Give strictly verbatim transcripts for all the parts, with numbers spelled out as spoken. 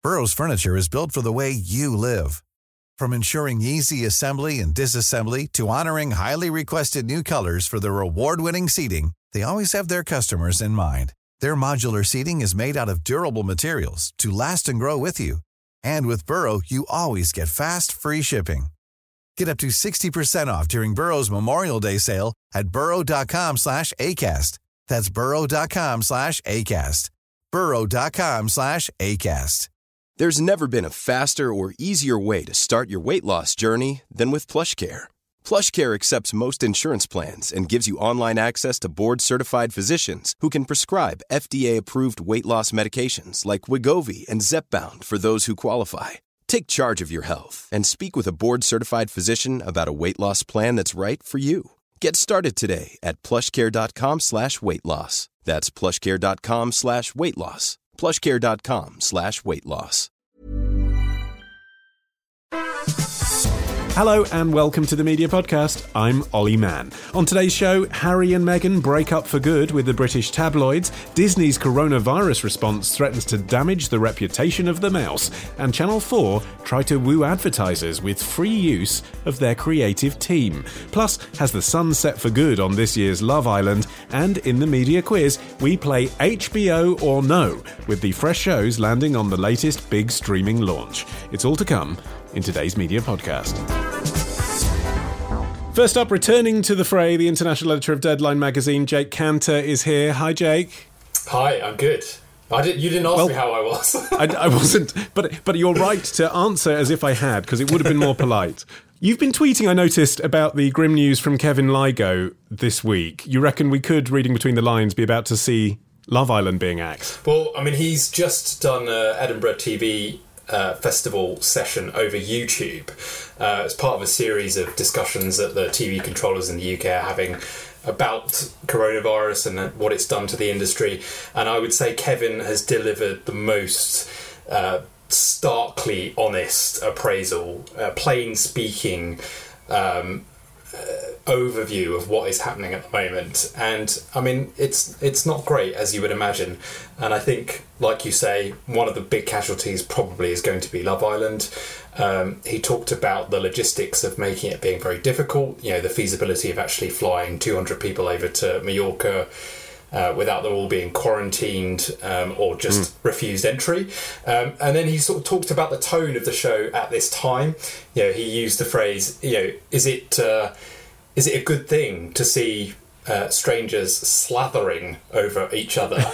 Burrow's furniture is built for the way you live. From ensuring easy assembly and disassembly to honoring highly requested new colors for their award-winning seating, they always have their customers in mind. Their modular seating is made out of durable materials to last and grow with you. And with Burrow, you always get fast, free shipping. Get up to sixty percent off during Burrow's Memorial Day sale at burrow.com slash ACAST. That's burrow.com slash ACAST. burrow.com slash ACAST. There's never been a faster or easier way to start your weight loss journey than with PlushCare. PlushCare accepts most insurance plans and gives you online access to board-certified physicians who can prescribe F D A-approved weight loss medications like Wegovy and Zepbound for those who qualify. Take charge of your health and speak with a board-certified physician about a weight loss plan that's right for you. Get started today at plushcare.com slash weight loss. That's plushcare.com slash weight loss. plushcare.com slash weight loss. Hello and welcome to the Media Podcast. I'm Ollie Mann. On today's show, Harry and Meghan break up for good with the British tabloids, Disney's coronavirus response threatens to damage the reputation of the mouse, and Channel four try to woo advertisers with free use of their creative team. Plus, has the sun set for good on this year's Love Island? And in the media quiz, we play H B O or no, with the fresh shows landing on the latest big streaming launch. It's all to come in today's Media Podcast. First up, returning to the fray, the international editor of Deadline magazine, Jake Cantor, is here. Hi, Jake. Hi, I'm good. I didn't. You didn't ask well, me how I was. I, I wasn't, but but you're right to answer as if I had, because it would have been more polite. You've been tweeting, I noticed, about the grim news from Kevin Lygo this week. You reckon we could, reading between the lines, be about to see Love Island being axed? Well, I mean, he's just done uh, Edinburgh T V Uh, festival session over YouTube uh, as part of a series of discussions that the T V controllers in the U K are having about coronavirus and what it's done to the industry. And I would say Kevin has delivered the most uh, starkly honest appraisal, uh, plain speaking um, uh, overview of what is happening at the moment. And I mean, it's it's not great, as you would imagine. And I think, like you say, one of the big casualties probably is going to be Love Island. Um, he talked about the logistics of making it being very difficult, you know, the feasibility of actually flying two hundred people over to Mallorca uh, without them all being quarantined um, or just mm. refused entry. Um, and then he sort of talked about the tone of the show at this time. You know, he used the phrase, you know, is it uh, is it a good thing to see uh, strangers slathering over each other?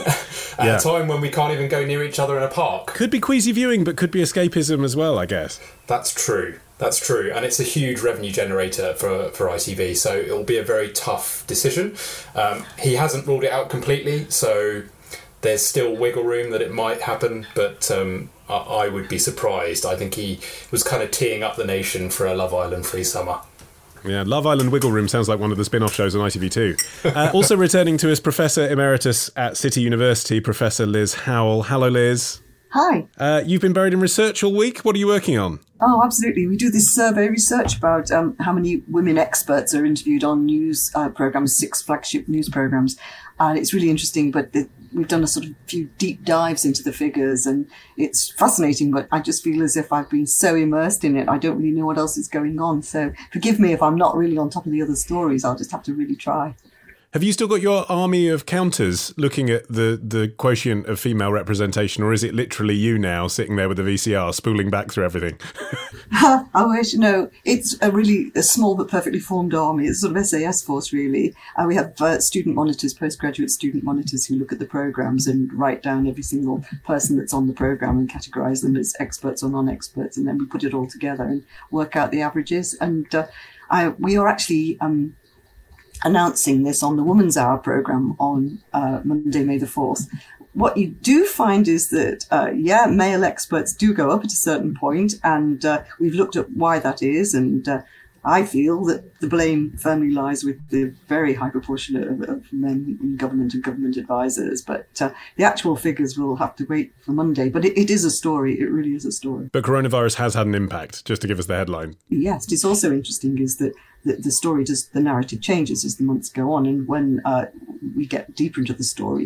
At yeah. a time when we can't even go near each other in a park. Could be queasy viewing, but could be escapism as well, I guess. That's true. That's true. And it's a huge revenue generator for, for I T V, so it'll be a very tough decision. Um, he hasn't ruled it out completely, so there's still wiggle room that it might happen, but um, I, I would be surprised. I think he was kind of teeing up the nation for a Love Island free summer. Yeah, Love Island Wiggle Room sounds like one of the spin-off shows on I T V two. Uh, also returning to us, Professor Emeritus at City University, Professor Liz Howell. Hello, Liz. Hi. Uh, you've been buried in research all week. What are you working on? Oh, absolutely. We do this survey research about um, how many women experts are interviewed on news uh, programmes, six flagship news programmes. And it's really interesting, but the, we've done a sort of few deep dives into the figures, and it's fascinating, but I just feel as if I've been so immersed in it, I don't really know what else is going on. So forgive me if I'm not really on top of the other stories. I'll just have to really try. Have you still got your army of counters looking at the, the quotient of female representation, or is it literally you now sitting there with the V C R spooling back through everything? I wish. No, it's a really a small but perfectly formed army. It's sort of S A S force, really. Uh, we have uh, student monitors, postgraduate student monitors who look at the programmes and write down every single person that's on the programme and categorise them as experts or non-experts, and then we put it all together and work out the averages. And uh, I, we are actually... Um, announcing this on the Woman's Hour programme on uh, Monday, May the fourth. What you do find is that, uh, yeah, male experts do go up at a certain point, and uh, we've looked at why that is, and uh, I feel that the blame firmly lies with the very high proportion of, of men in government and government advisors, but uh, the actual figures will have to wait for Monday. But it, it is a story, it really is a story. But coronavirus has had an impact, just to give us the headline. Yes, it's also interesting is that the, the story, does the narrative changes as the months go on, and when uh, we get deeper into the story,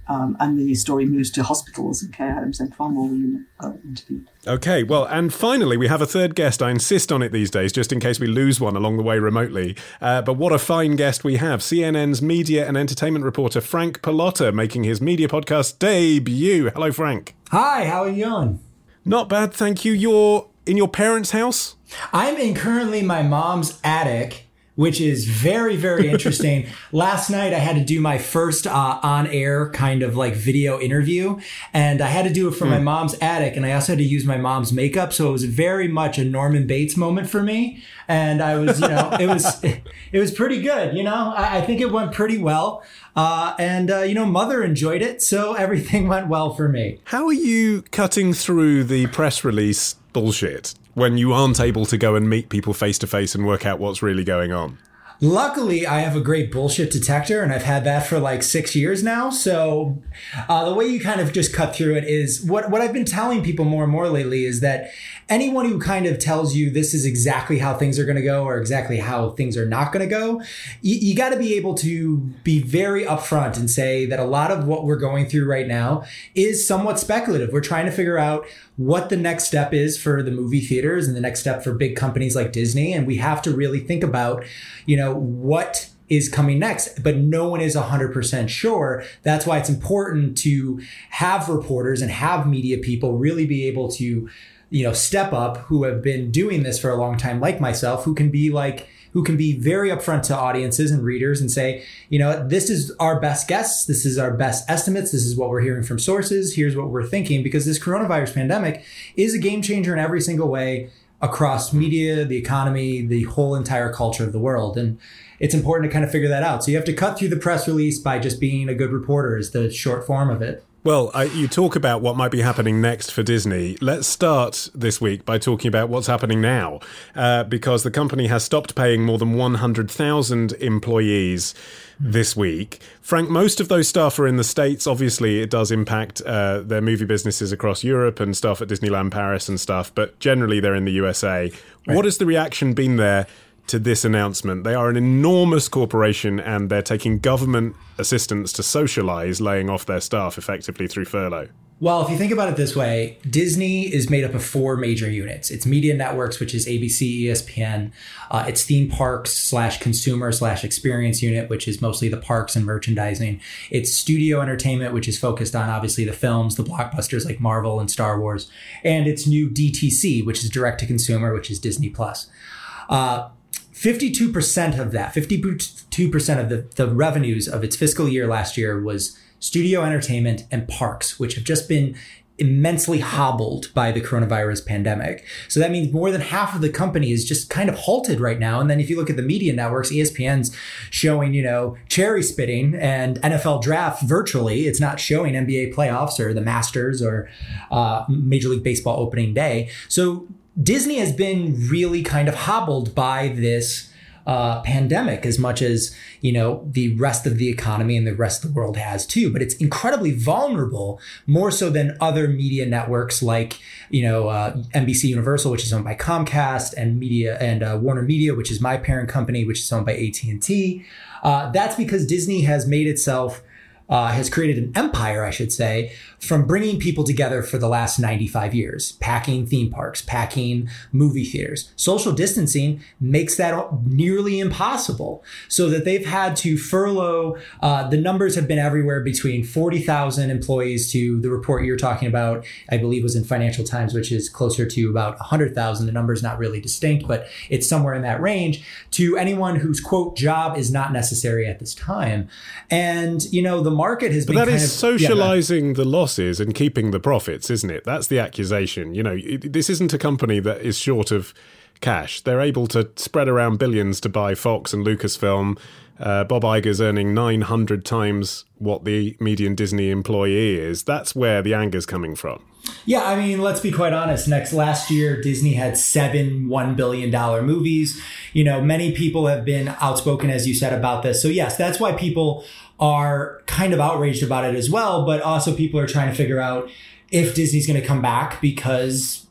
Um, and the story moves to hospitals and care homes, and far more women are interviewed. Okay, well, and finally, we have a third guest. I insist on it these days, just in case we lose one along the way remotely. Uh, but what a fine guest we have. C N N's media and entertainment reporter Frank Pallotta making his media podcast debut. Hello, Frank. Hi, how are you doing? Not bad, thank you. You're in your parents' house? I'm in currently my mom's attic, which is very, very interesting. Last night, I had to do my first uh, on-air kind of like video interview, and I had to do it from mm. my mom's attic, and I also had to use my mom's makeup, so it was very much a Norman Bates moment for me. And I was, you know, it was it was pretty good, you know. I, I think it went pretty well, uh, and uh, you know, Mother enjoyed it, so everything went well for me. How are you cutting through the press release bullshit when you aren't able to go and meet people face to face and work out what's really going on? Luckily, I have a great bullshit detector, and I've had that for like six years now. So uh, the way you kind of just cut through it is what, what I've been telling people more and more lately is that anyone who kind of tells you this is exactly how things are going to go or exactly how things are not going to go, you, you got to be able to be very upfront and say that a lot of what we're going through right now is somewhat speculative. We're trying to figure out what the next step is for the movie theaters and the next step for big companies like Disney. And we have to really think about, you know, what is coming next, but no one is one hundred percent sure. That's why it's important to have reporters and have media people really be able to, you know, step up, who have been doing this for a long time, like myself, who can be like, who can be very upfront to audiences and readers and say, you know, this is our best guess. This is our best estimates. This is what we're hearing from sources. Here's what we're thinking, because this coronavirus pandemic is a game changer in every single way across media, the economy, the whole entire culture of the world. And it's important to kind of figure that out. So you have to cut through the press release by just being a good reporter is the short form of it. Well, I, you talk about what might be happening next for Disney. Let's start this week by talking about what's happening now, uh, because the company has stopped paying more than one hundred thousand employees this week. Frank, most of those staff are in the States. Obviously, it does impact uh, their movie businesses across Europe and staff at Disneyland Paris and stuff, but generally they're in the U S A. Right. What has the reaction been there to this announcement? They are an enormous corporation and they're taking government assistance to socialize laying off their staff effectively through furlough. Well, if you think about it this way, Disney is made up of four major units. It's media networks, which is A B C, E S P N. Uh, it's theme parks slash consumer slash experience unit, which is mostly the parks and merchandising. It's studio entertainment, which is focused on obviously the films, the blockbusters like Marvel and Star Wars. And it's new D T C, which is direct to consumer, which is Disney Plus. Uh, fifty-two percent of that, fifty-two percent of the, the revenues of its fiscal year last year was studio entertainment and parks, which have just been immensely hobbled by the coronavirus pandemic. So that means more than half of the company is just kind of halted right now. And then if you look at the media networks, E S P N's showing, you know, cherry spitting and N F L draft virtually. It's not showing N B A playoffs or the Masters or uh, Major League Baseball opening day. So Disney has been really kind of hobbled by this uh, pandemic as much as, you know, the rest of the economy and the rest of the world has too. But it's incredibly vulnerable, more so than other media networks like, you know, uh, N B C Universal, which is owned by Comcast, and media and uh, Warner Media, which is my parent company, which is owned by A T and T. Uh, that's because Disney has made itself Uh, has created an empire, I should say, from bringing people together for the last ninety-five years, packing theme parks, packing movie theaters. Social distancing makes that nearly impossible, so that they've had to furlough. Uh, the numbers have been everywhere between forty thousand employees to the report you're talking about, I believe was in Financial Times, which is closer to about one hundred thousand. The number's not really distinct, but it's somewhere in that range, to anyone whose, quote, job is not necessary at this time. And, you know, the market has but been that kind is of socializing yeah, the losses and keeping the profits, isn't it? That's the accusation. You know, it, this isn't a company that is short of cash. They're able to spread around billions to buy Fox and Lucasfilm. Uh, Bob Iger's earning nine hundred times what the median Disney employee is. That's where the anger's coming from. Yeah, I mean, let's be quite honest. Next last year, Disney had seven one billion dollars movies. You know, many people have been outspoken, as you said, about this. So yes, that's why people are kind of outraged about it as well. But also people are trying to figure out if Disney's going to come back because,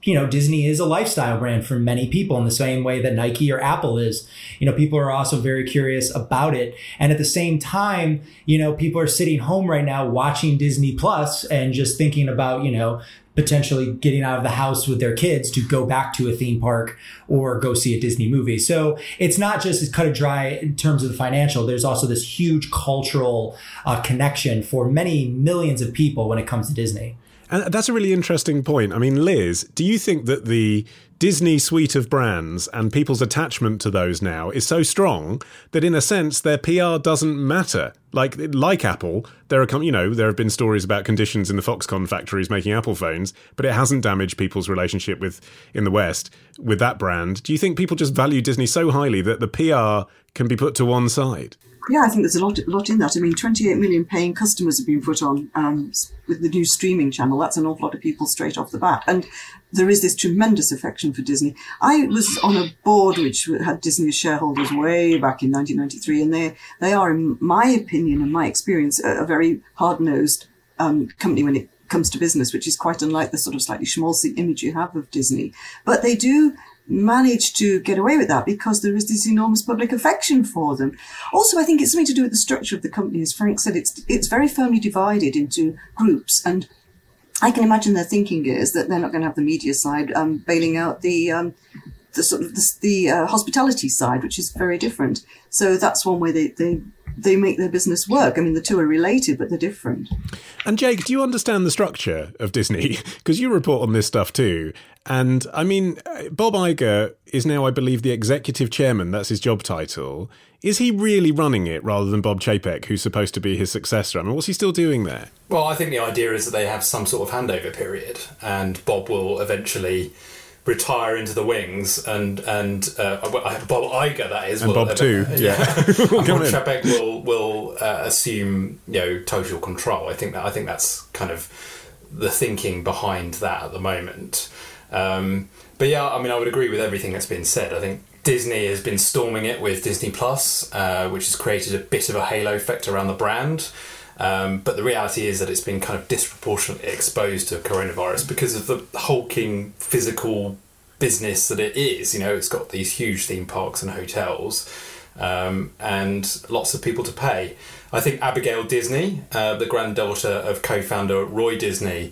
you know, Disney is a lifestyle brand for many people in the same way that Nike or Apple is. You know, people are also very curious about it. And at the same time, you know, people are sitting home right now watching Disney Plus and just thinking about, you know, potentially getting out of the house with their kids to go back to a theme park or go see a Disney movie. So it's not just as cut and dry in terms of the financial. There's also this huge cultural uh, connection for many millions of people when it comes to Disney. And that's a really interesting point. I mean, Liz, do you think that the Disney suite of brands and people's attachment to those now is so strong that in a sense their P R doesn't matter? Like like Apple, there are you know there have been stories about conditions in the Foxconn factories making Apple phones, but it hasn't damaged people's relationship with in the West with that brand. Do you think people just value Disney so highly that the P R can be put to one side? Yeah, I think there's a lot, a lot in that. I mean, twenty-eight million paying customers have been put on um, with the new streaming channel. That's an awful lot of people straight off the bat. And there is this tremendous affection for Disney. I was on a board which had Disney as shareholders way back in nineteen ninety-three, and they, they are, in my opinion and my experience, a, a very hard-nosed um, company when it comes to business, which is quite unlike the sort of slightly schmaltzy image you have of Disney. But they do manage to get away with that because there is this enormous public affection for them. Also, I think it's something to do with the structure of the company. As Frank said, it's it's very firmly divided into groups, and I can imagine their thinking is that they're not going to have the media side um, bailing out the um, the sort of the, the uh, hospitality side, which is very different. So that's one way they, they they make their business work. I mean, the two are related, but they're different. And Jake, do you understand the structure of Disney? Because you report on this stuff too. And I mean, Bob Iger is now, I believe, the executive chairman. That's his job title. Is he really running it rather than Bob Chapek, who's supposed to be his successor? I mean, what's he still doing there? Well, I think the idea is that they have some sort of handover period, and Bob will eventually retire into the wings, and and uh, Bob Iger, that is, and will, Bob too, uh, yeah. and Bob Chapek will will uh, assume, you know, total control. I think that I think that's kind of the thinking behind that at the moment. Um, but yeah, I mean, I would agree with everything that's been said. I think Disney has been storming it with Disney Plus, uh, which has created a bit of a halo effect around the brand. Um, but the reality is that it's been kind of disproportionately exposed to coronavirus because of the hulking physical business that it is. You know, it's got these huge theme parks and hotels, um, and lots of people to pay. I think Abigail Disney, uh, the granddaughter of co-founder Roy Disney,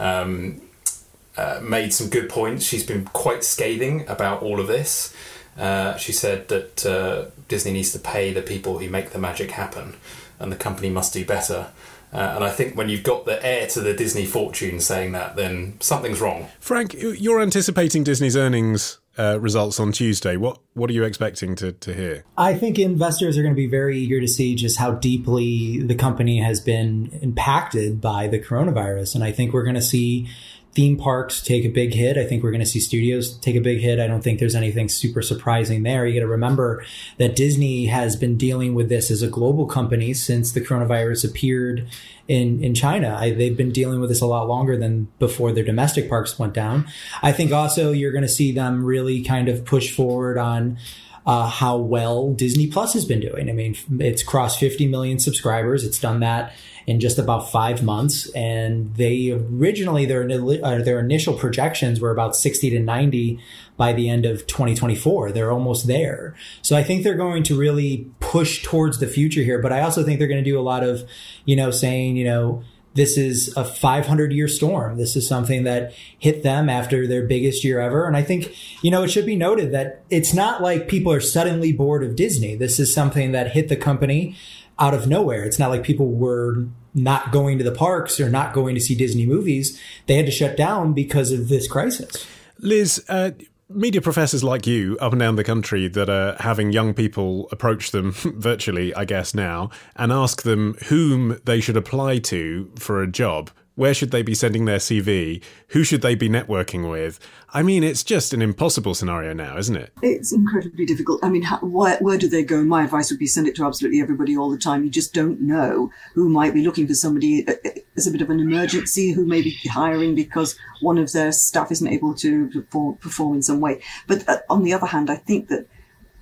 um, uh, made some good points. She's been quite scathing about all of this. Uh, she said that uh, Disney needs to pay the people who make the magic happen, and the company must do better. Uh, and I think when you've got the heir to the Disney fortune saying that, then something's wrong. Frank, you're anticipating Disney's earnings uh, results on Tuesday. What what are you expecting to, to hear? I think investors are going to be very eager to see just how deeply the company has been impacted by the coronavirus. And I think we're going to see theme parks take a big hit. I think we're going to see studios take a big hit. I don't think there's anything super surprising there. You got to remember that Disney has been dealing with this as a global company since the coronavirus appeared in, in China. I, they've been dealing with this a lot longer than before their domestic parks went down. I think also you're going to see them really kind of push forward on Uh, how well Disney Plus has been doing. I mean, it's crossed fifty million subscribers. It's done that in just about five months. And they originally, their, uh, their initial projections were about sixty to ninety by the end of twenty twenty-four. They're almost there. So I think they're going to really push towards the future here. But I also think they're going to do a lot of, you know, saying, you know, this is a five hundred year storm. This is something that hit them after their biggest year ever. And I think, you know, it should be noted that it's not like people are suddenly bored of Disney. This is something that hit the company out of nowhere. It's not like people were not going to the parks or not going to see Disney movies. They had to shut down because of this crisis. Liz, uh, media professors like you up and down the country that are having young people approach them virtually, I guess now, and ask them whom they should apply to for a job. Where should they be sending their C V? Who should they be networking with? I mean, it's just an impossible scenario now, isn't it? It's incredibly difficult. I mean, how, where, where do they go? My advice would be send it to absolutely everybody all the time. You just don't know who might be looking for somebody as a bit of an emergency, who may be hiring because one of their staff isn't able to perform, perform in some way. But uh, on the other hand, I think that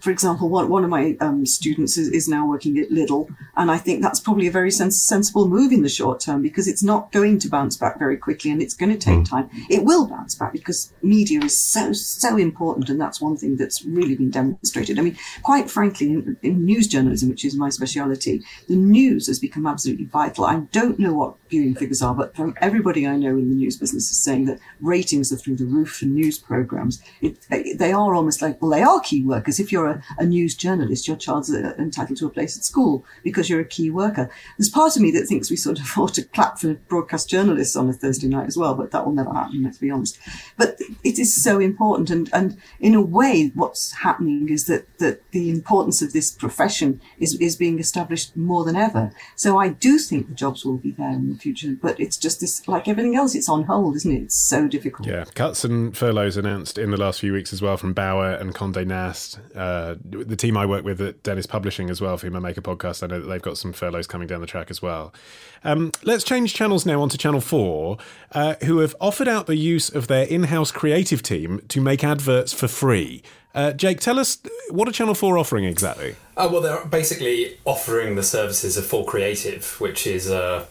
for example, one, one of my um, students is, is now working at Lidl, and I think that's probably a very sens- sensible move in the short term, because it's not going to bounce back very quickly, and it's going to take time. It will bounce back because media is so, so important, and that's one thing that's really been demonstrated. I mean, quite frankly, in, in news journalism, which is my speciality, the news has become absolutely vital. I don't know what viewing figures are, but from everybody I know in the news business is saying that ratings are through the roof for news programs. It, they are almost like, well, they are key workers. If you're a, a news journalist, your child's entitled to a place at school because you're a key worker. There's part of me that thinks we sort of ought to clap for broadcast journalists on a Thursday night as well, but that will never happen, let's be honest. But it is so important. And, and in a way, what's happening is that, that the importance of this profession is, is being established more than ever. So I do think the jobs will be there in the future, but it's just this, like everything else, it's on hold, isn't it? It's so difficult. Yeah, cuts and furloughs announced in the last few weeks as well from Bauer and Condé Nast. Uh, the team I work with at Dennis Publishing as well, for whom I make a podcast, I know that they've got some furloughs coming down the track as well. Um, let's change channels now onto Channel four, uh, who have offered out the use of their in-house creative team to make adverts for free. Uh, Jake, tell us, what are Channel four offering exactly? Uh, well, they're basically offering the services of four Creative, which is a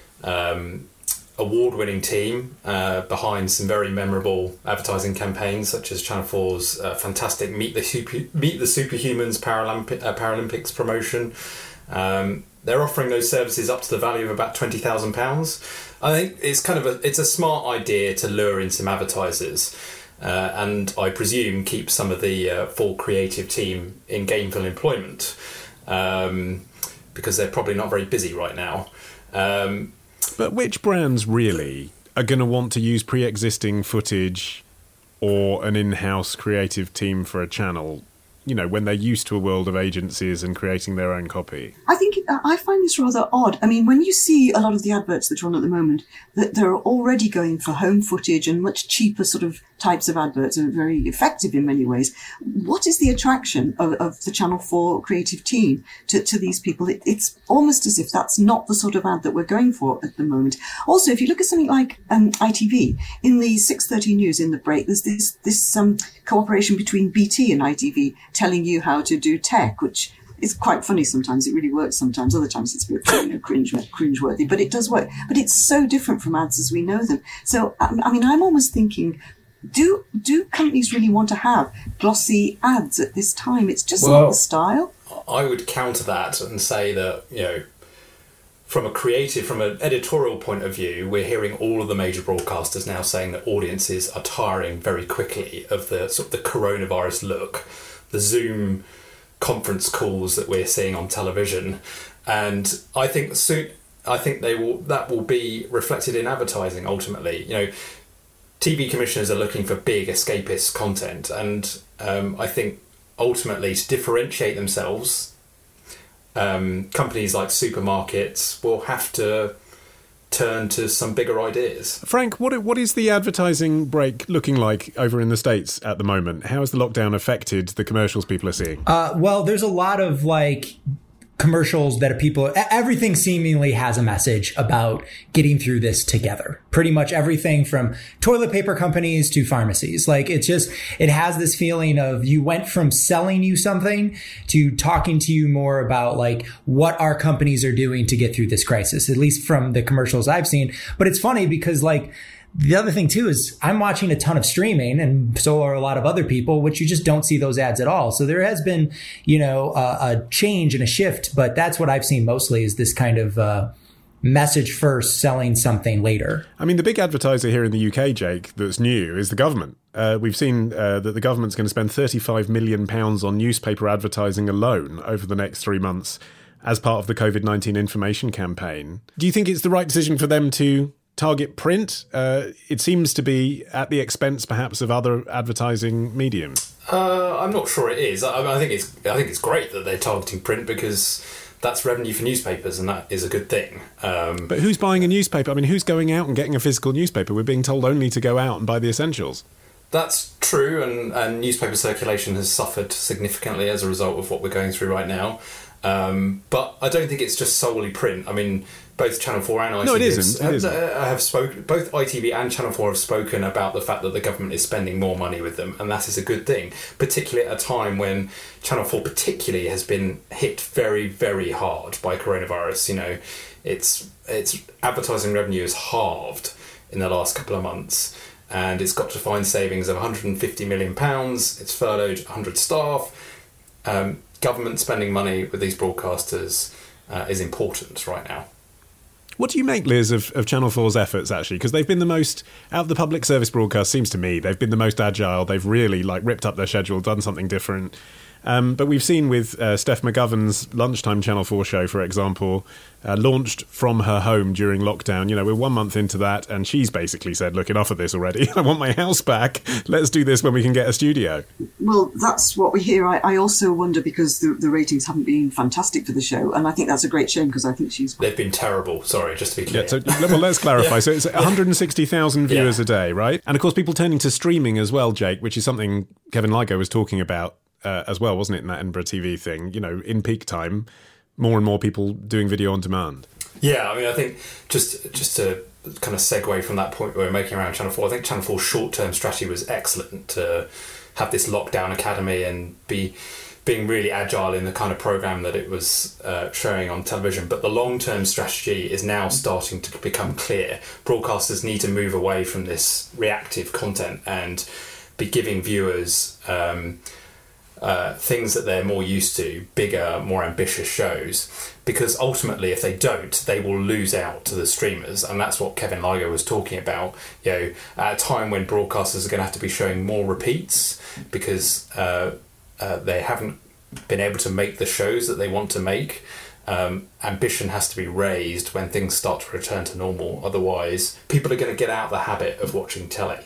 um, award-winning team uh, behind some very memorable advertising campaigns, such as Channel four's uh, fantastic Meet the Super, Meet the Superhumans Paralympi- uh, Paralympics promotion. Um, they're offering those services up to the value of about twenty thousand pounds. I think it's kind of a it's a smart idea to lure in some advertisers. Uh, and I presume keep some of the uh, full creative team in gainful employment, um, because they're probably not very busy right now. Um, but which brands really are going to want to use pre-existing footage or an in-house creative team for a channel, you know, when they're used to a world of agencies and creating their own copy? I think I find this rather odd. I mean, when you see a lot of the adverts that are on at the moment, that they're already going for home footage and much cheaper sort of types of adverts, and very effective in many ways. What is the attraction of, of the Channel four creative team to, to these people? It, it's almost as if that's not the sort of ad that we're going for at the moment. Also, if you look at something like um, I T V, in the six thirty news in the break, there's this, this um, cooperation between B T and I T V telling you how to do tech, which it's quite funny sometimes. It really works sometimes. Other times it's a bit, you know, cringe, cringe-worthy, but it does work. But it's so different from ads as we know them. So, I mean, I'm almost thinking, do do companies really want to have glossy ads at this time? It's just well, not the style. I would counter that and say that, you know, from a creative, from an editorial point of view, we're hearing all of the major broadcasters now saying that audiences are tiring very quickly of the sort of the coronavirus look, the Zoom conference calls that we're seeing on television, and I think soon, I think they will that will be reflected in advertising ultimately. You know, T V commissioners are looking for big escapist content, and um, I think ultimately to differentiate themselves, um, companies like supermarkets will have to turn to some bigger ideas. Frank, what what is the advertising break looking like over in the States at the moment? How has the lockdown affected the commercials people are seeing? Uh, well, there's a lot of like commercials that people, everything seemingly has a message about getting through this together. Pretty much everything from toilet paper companies to pharmacies. Like it's just, it has this feeling of you went from selling you something to talking to you more about like what our companies are doing to get through this crisis, at least from the commercials I've seen. But it's funny because like, the other thing, too, is I'm watching a ton of streaming, and so are a lot of other people, which you just don't see those ads at all. So there has been, you know, a, a change and a shift. But that's what I've seen mostly is this kind of uh, message first, selling something later. I mean, the big advertiser here in the U K, Jake, that's new is the government. Uh, we've seen uh, that the government's going to spend thirty-five million pounds on newspaper advertising alone over the next three months as part of the COVID nineteen information campaign. Do you think it's the right decision for them to target print? Uh, it seems to be at the expense, perhaps, of other advertising mediums. Uh, I'm not sure it is. I, I think it's. I think it's great that they're targeting print because that's revenue for newspapers, and that is a good thing. Um, but who's buying a newspaper? I mean, who's going out and getting a physical newspaper? We're being told only to go out and buy the essentials. That's true, and, and newspaper circulation has suffered significantly as a result of what we're going through right now. Um, but I don't think it's just solely print. I mean, both Channel four and I T V no, it isn't. Have, it isn't. Uh, have spoken. Both I T V and Channel four have spoken about the fact that the government is spending more money with them, and that is a good thing. Particularly at a time when Channel four, particularly, has been hit very, very hard by coronavirus. You know, its its advertising revenue is halved in the last couple of months, and it's got to find savings of one hundred fifty million pounds. It's furloughed one hundred staff. Um, government spending money with these broadcasters uh, is important right now. What do you make, Liz, of, of Channel four's efforts, actually? Because they've been the most, out of the public service broadcast, seems to me, they've been the most agile. They've really like ripped up their schedule, done something different. Um, but we've seen with uh, Steph McGovern's lunchtime Channel four show, for example, uh, launched from her home during lockdown. You know, we're one month into that, and she's basically said, look, enough of this already. I want my house back. Let's do this when we can get a studio. Well, that's what we hear. I, I also wonder, because the, the ratings haven't been fantastic for the show, and I think that's a great shame, because I think she's... They've been terrible, sorry, just to be clear. Yeah, so, well, let's clarify. Yeah. So it's one hundred sixty thousand viewers yeah. a day, right? And of course, people turning to streaming as well, Jake, which is something Kevin Ligo was talking about Uh, as well, wasn't it, in that Edinburgh T V thing? You know, in peak time, more and more people doing video on demand. Yeah, I mean, I think just just to kind of segue from that point we were making around Channel four, I think Channel four's short-term strategy was excellent to have this lockdown academy and be being really agile in the kind of programme that it was uh, showing on television. But the long-term strategy is now starting to become clear. Broadcasters need to move away from this reactive content and be giving viewers... Um, Uh, things that they're more used to, bigger, more ambitious shows, because ultimately if they don't, they will lose out to the streamers, and that's what Kevin Ligo was talking about. You know, at a time when broadcasters are going to have to be showing more repeats because uh, uh, they haven't been able to make the shows that they want to make. Um, ambition has to be raised when things start to return to normal. Otherwise, people are going to get out of the habit of watching telly.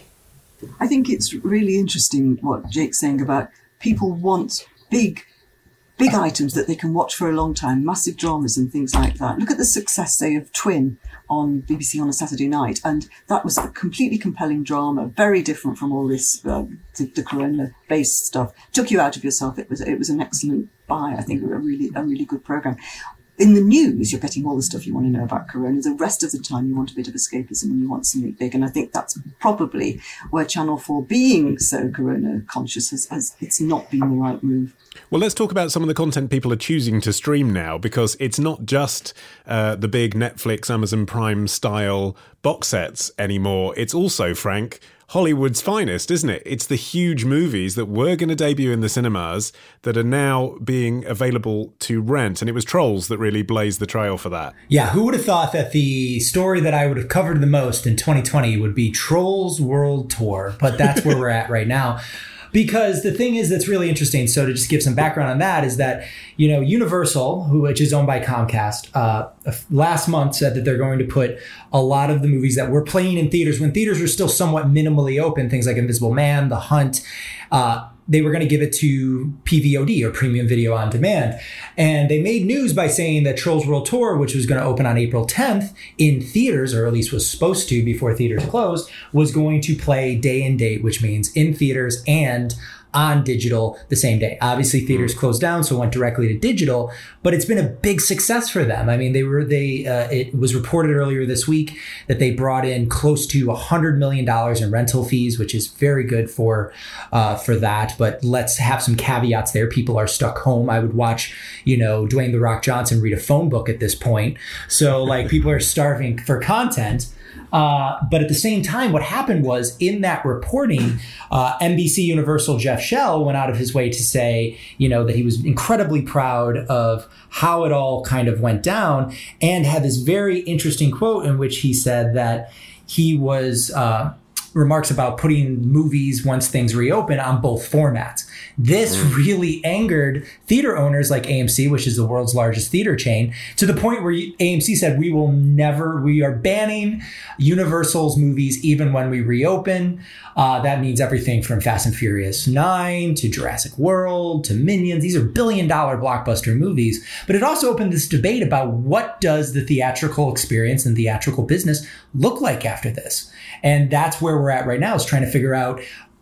I think it's really interesting what Jake's saying about people want big, big items that they can watch for a long time, massive dramas and things like that. Look at the success, say, of Twin on B B C on a Saturday night. And that was a completely compelling drama, very different from all this, uh, the, the corona-based stuff. Took you out of yourself. It was it was an excellent buy, I think, a really, a really good programme. In the news, you're getting all the stuff you want to know about corona. The rest of the time, you want a bit of escapism and you want something big. And I think that's probably where Channel four, being so corona conscious, has, has it's not been the right move. Well, let's talk about some of the content people are choosing to stream now, because it's not just uh, the big Netflix, Amazon Prime style box sets anymore. It's also, Frank, Hollywood's finest, isn't it? It's the huge movies that were going to debut in the cinemas that are now being available to rent. And it was Trolls that really blazed the trail for that. Yeah, who would have thought that the story that I would have covered the most in twenty twenty would be Trolls World Tour? But that's where we're at right now. Because the thing is that's really interesting, so to just give some background on that, is that, you know, Universal, who, which is owned by Comcast, uh, last month said that they're going to put a lot of the movies that were playing in theaters, when theaters were still somewhat minimally open, things like Invisible Man, The Hunt, uh, they were going to give it to P V O D, or Premium Video on Demand. And they made news by saying that Trolls World Tour, which was going to open on April tenth in theaters, or at least was supposed to before theaters closed, was going to play day and date, which means in theaters and on digital the same day. Obviously, theaters closed down, so it went directly to digital, but it's been a big success for them. I mean, they were they. Uh, it was reported earlier this week that they brought in close to one hundred million dollars in rental fees, which is very good for uh, for that. But let's have some caveats there. People are stuck home. I would watch, you know, Dwayne "The Rock" Johnson read a phone book at this point. So, like, people are starving for content. Uh, but at the same time, what happened was, in that reporting, uh, N B C Universal Jeff Shell went out of his way to say, you know, that he was incredibly proud of how it all kind of went down, and had this very interesting quote in which he said that he was uh, remarks about putting movies, once things reopen, on both formats. This really angered theater owners like A M C, which is the world's largest theater chain, to the point where A M C said, we will never, we are banning Universal's movies even when we reopen. Uh, that means everything from Fast and Furious nine to Jurassic World to Minions. These are billion dollar blockbuster movies. But it also opened this debate about what does the theatrical experience and theatrical business look like after this? And that's where we're at right now, is trying to figure out,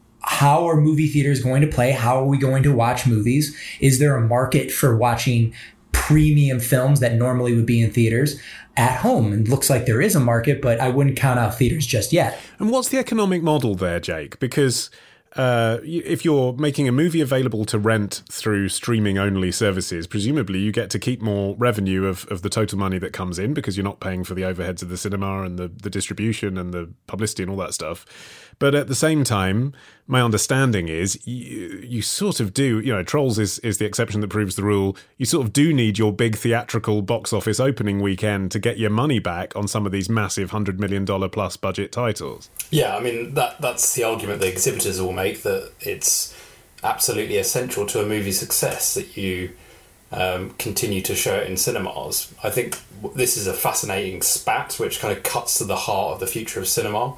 how are movie theaters going to play? How are we going to watch movies? Is there a market for watching premium films that normally would be in theaters at home. And it looks like there is a market, but I wouldn't count out theaters just yet. And what's the economic model there, Jake? Because uh, if you're making a movie available to rent through streaming-only services, presumably you get to keep more revenue of, of the total money that comes in because you're not paying for the overheads of the cinema and the, the distribution and the publicity and all that stuff. But at the same time, my understanding is you, you sort of do, you know, Trolls is, is the exception that proves the rule. You sort of do need your big theatrical box office opening weekend to get your money back on some of these massive one hundred million dollars plus budget titles. Yeah, I mean, that that's the argument the exhibitors will make, that it's absolutely essential to a movie's success that you um, continue to show it in cinemas. I think this is a fascinating spat which kind of cuts to the heart of the future of cinema.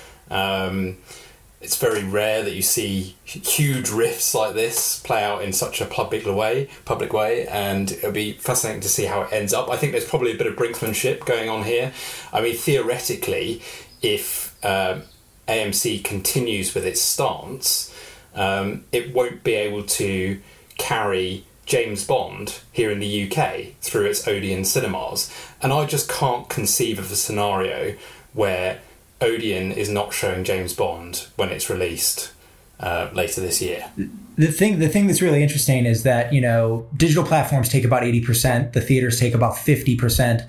Um, it's very rare that you see huge rifts like this play out in such a public way, public way, and it'll be fascinating to see how it ends up. I think there's probably a bit of brinksmanship going on here. I mean, theoretically, if um, A M C continues with its stance, um, it won't be able to carry James Bond here in the U K through its Odeon cinemas. And I just can't conceive of a scenario where Odeon is not showing James Bond when it's released uh, later this year. The thing, the thing that's really interesting is that, you know, digital platforms take about eighty percent, the theaters take about fifty percent.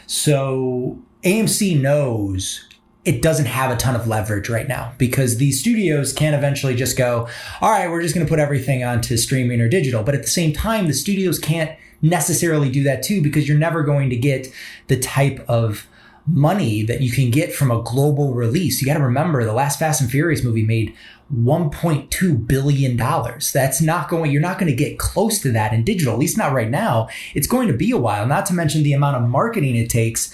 So A M C knows it doesn't have a ton of leverage right now because these studios can eventually just go, all right, we're just going to put everything onto streaming or digital. But at the same time, the studios can't necessarily do that too, because you're never going to get the type of money that you can get from a global release. You got to remember, the last Fast and Furious movie made one point two billion dollars. That's not going, you're not going to get close to that in digital, at least not right now. It's going to be a while, not to mention the amount of marketing it takes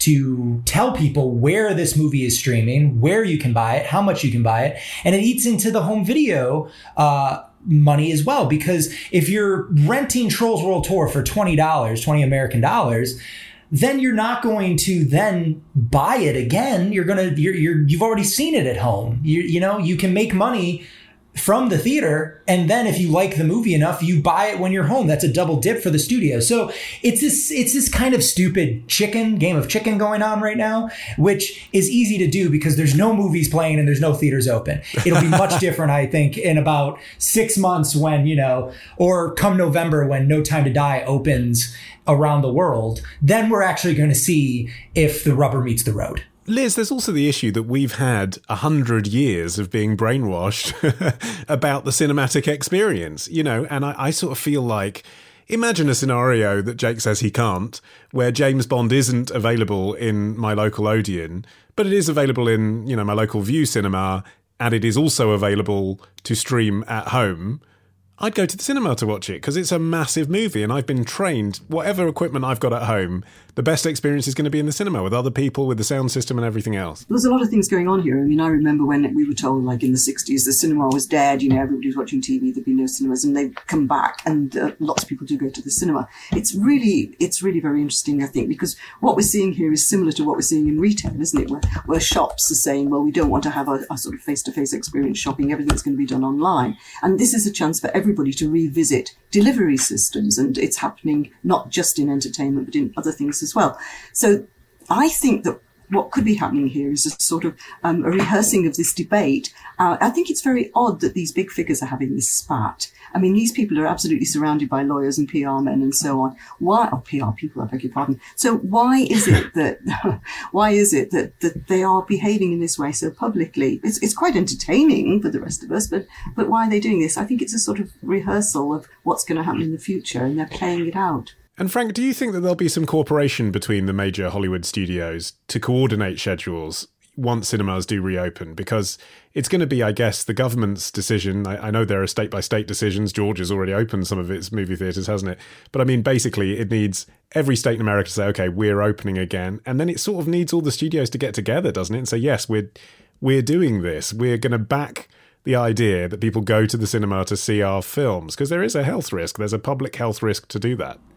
to tell people where this movie is streaming, where you can buy it, how much you can buy it. And it eats into the home video uh, money as well, because if you're renting Trolls World Tour for twenty dollars, twenty American dollars, then you're not going to then buy it again. You're going to, you're, you're, you've already seen it at home. You, you know, you can make money from the theater. And then if you like the movie enough, you buy it when you're home. That's a double dip for the studio. So it's this, it's this kind of stupid chicken game of chicken going on right now, which is easy to do because there's no movies playing and there's no theaters open. It'll be much different, I think, in about six months when, you know, or come November when No Time to Die opens around the world. Then we're actually going to see if the rubber meets the road. Liz, there's also the issue that we've had a hundred years of being brainwashed about the cinematic experience, you know, and I, I sort of feel like, imagine a scenario that Jake says he can't, where James Bond isn't available in my local Odeon, but it is available in, you know, my local View cinema, and it is also available to stream at home. I'd go to the cinema to watch it because it's a massive movie and I've been trained, whatever equipment I've got at home, the best experience is going to be in the cinema with other people, with the sound system and everything else. There's a lot of things going on here. I mean, I remember when we were told, like in the sixties, the cinema was dead, you know, everybody was watching T V, there'd be no cinemas, and they've come back, and uh, lots of people do go to the cinema. It's really, it's really very interesting, I think, because what we're seeing here is similar to what we're seeing in retail, isn't it? Where, where shops are saying, well, we don't want to have a, a sort of face-to-face experience shopping, everything's going to be done online. And this is a chance for everybody to revisit delivery systems, and it's happening not just in entertainment, but in other things as well. So I think that what could be happening here is a sort of um, a rehearsing of this debate. Uh, I think it's very odd that these big figures are having this spat. I mean, these people are absolutely surrounded by lawyers and P R men and so on. Why, oh, P R people, I beg your pardon. So why is it that, why is it that, that they are behaving in this way so publicly? It's, it's quite entertaining for the rest of us, but, but why are they doing this? I think it's a sort of rehearsal of what's going to happen in the future, and they're playing it out. And Frank, do you think that there'll be some cooperation between the major Hollywood studios to coordinate schedules once cinemas do reopen? Because it's going to be, I guess, the government's decision. I, I know there are state-by-state decisions. Georgia's already opened some of its movie theatres, hasn't it? But I mean, basically, it needs every state in America to say, OK, we're opening again. And then it sort of needs all the studios to get together, doesn't it? And say, yes, we're we're doing this. We're going to back the idea that people go to the cinema to see our films, because there is a health risk. There's a public health risk to do that.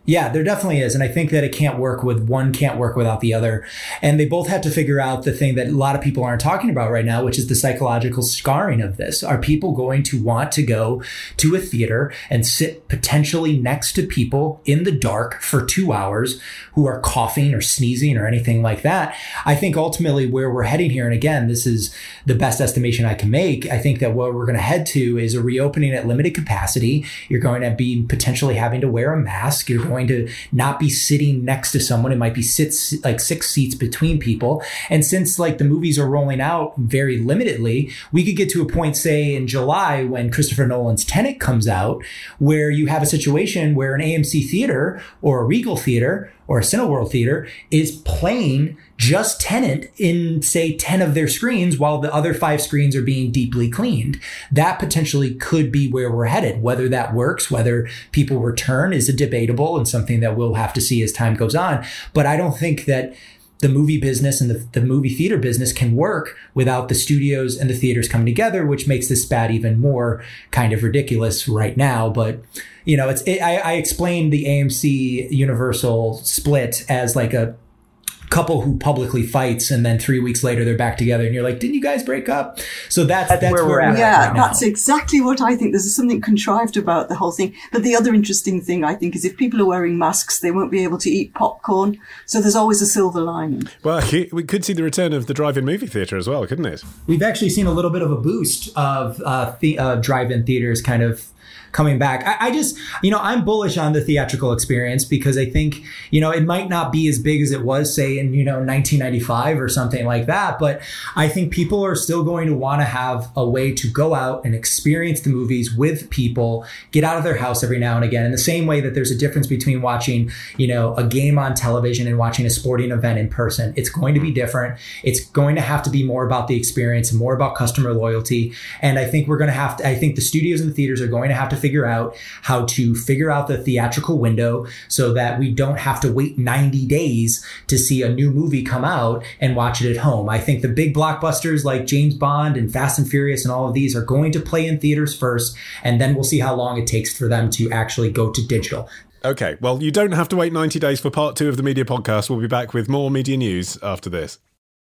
Yeah, there definitely is. And I think that it can't work with one can't work without the other. And they both have to figure out the thing that a lot of people aren't talking about right now, which is the psychological scarring of this. Are people going to want to go to a theater and sit potentially next to people in the dark for two hours who are coughing or sneezing or anything like that? I think ultimately where we're heading here, and again, this is the best estimation I can make, I think that what we're going to head to is a reopening at limited capacity. You're going to be potentially having to wear a mask. You're going going to not be sitting next to someone. It might be sits like six seats between people. And since like the movies are rolling out very limitedly, we could get to a point, say in July, when Christopher Nolan's Tenet comes out, where you have a situation where an A M C theater or a Regal theater or a Cineworld theater is playing just Tenet in, say, ten of their screens while the other five screens are being deeply cleaned. That potentially could be where we're headed. Whether that works, whether people return is a debatable and something that we'll have to see as time goes on. But I don't think that the movie business and the, the movie theater business can work without the studios and the theaters coming together, which makes this spat even more kind of ridiculous right now. But, you know, it's it, I, I explained the A M C Universal split as like a couple who publicly fights and then three weeks later they're back together and you're like, didn't you guys break up? So that's that's, that's where, where we're at. Yeah, right that's now. exactly what I think. There's something contrived about the whole thing. But the other interesting thing I think is if people are wearing masks, they won't be able to eat popcorn. So there's always a silver lining. Well, we could see the return of the drive-in movie theatre as well, couldn't it? We've actually seen a little bit of a boost of uh, the uh, drive-in theaters kind of coming back. I, I just, you know, I'm bullish on the theatrical experience because I think, you know, it might not be as big as it was, say, in, you know, nineteen ninety-five or something like that. But I think people are still going to want to have a way to go out and experience the movies with people, get out of their house every now and again. In the same way that there's a difference between watching, you know, a game on television and watching a sporting event in person. It's going to be different. It's going to have to be more about the experience and more about customer loyalty. And I think we're going to have to, I think the studios and the theaters are going to have to figure out how to figure out the theatrical window so that we don't have to wait ninety days to see a new movie come out and watch it at home. I think the big blockbusters like James Bond and Fast and Furious and all of these are going to play in theaters first, and then we'll see how long it takes for them to actually go to digital. Okay, well, you don't have to wait ninety days for part two of the Media Podcast. We'll be back with more media news after this.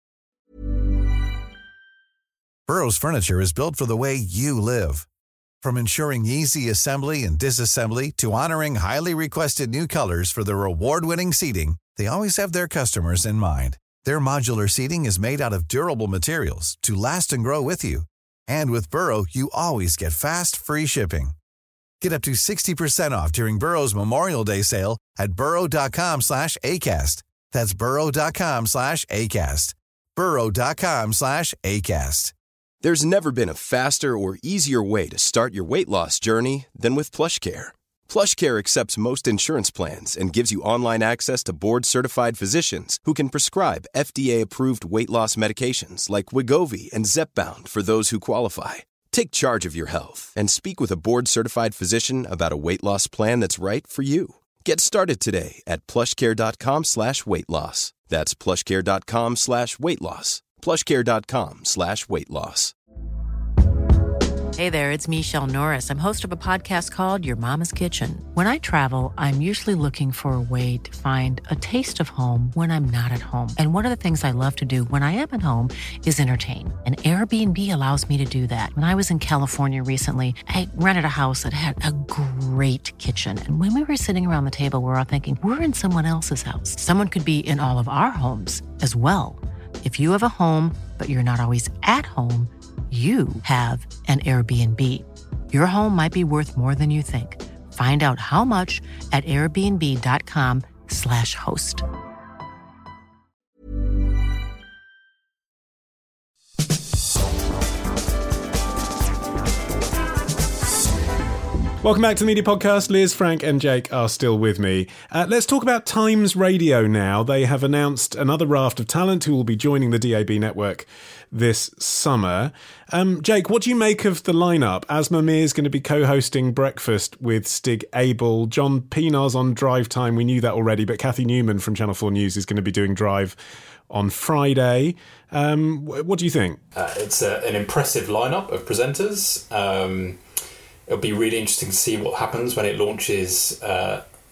Burrow's furniture is built for the way you live. From ensuring easy assembly and disassembly to honoring highly requested new colors for their award-winning seating, they always have their customers in mind. Their modular seating is made out of durable materials to last and grow with you. And with Burrow, you always get fast, free shipping. Get up to sixty percent off during Burrow's Memorial Day sale at burrow.com slash ACAST. That's burrow.com slash ACAST. burrow.com slash ACAST. There's never been a faster or easier way to start your weight loss journey than with PlushCare. PlushCare accepts most insurance plans and gives you online access to board-certified physicians who can prescribe F D A-approved weight loss medications like Wegovy and Zepbound for those who qualify. Take charge of your health and speak with a board-certified physician about a weight loss plan that's right for you. Get started today at plushcare.com slash weight loss. That's plushcare.com slash weight loss. plushcare.com slash weight loss. Hey there, it's Michelle Norris. I'm host of a podcast called Your Mama's Kitchen. When I travel, I'm usually looking for a way to find a taste of home when I'm not at home. And one of the things I love to do when I am at home is entertain. And Airbnb allows me to do that. When I was in California recently, I rented a house that had a great kitchen. And when we were sitting around the table, we were all thinking, we're in someone else's house. Someone could be in all of our homes as well. If you have a home, but you're not always at home, you have an Airbnb. Your home might be worth more than you think. Find out how much at airbnb.com slash host. Welcome back to the Media Podcast. Liz, Frank and Jake are still with me. Uh, let's talk about Times Radio now. They have announced another raft of talent who will be joining the D A B network this summer. Um, Jake, what do you make of the lineup? Asma Mir is going to be co-hosting Breakfast with Stig Abel. John Pienaar's on Drive Time. We knew that already, but Kathy Newman from Channel four News is going to be doing Drive on Friday. Um, what do you think? Uh, it's a, an impressive lineup of presenters. Um, it'll be really interesting to see what happens when it launches uh,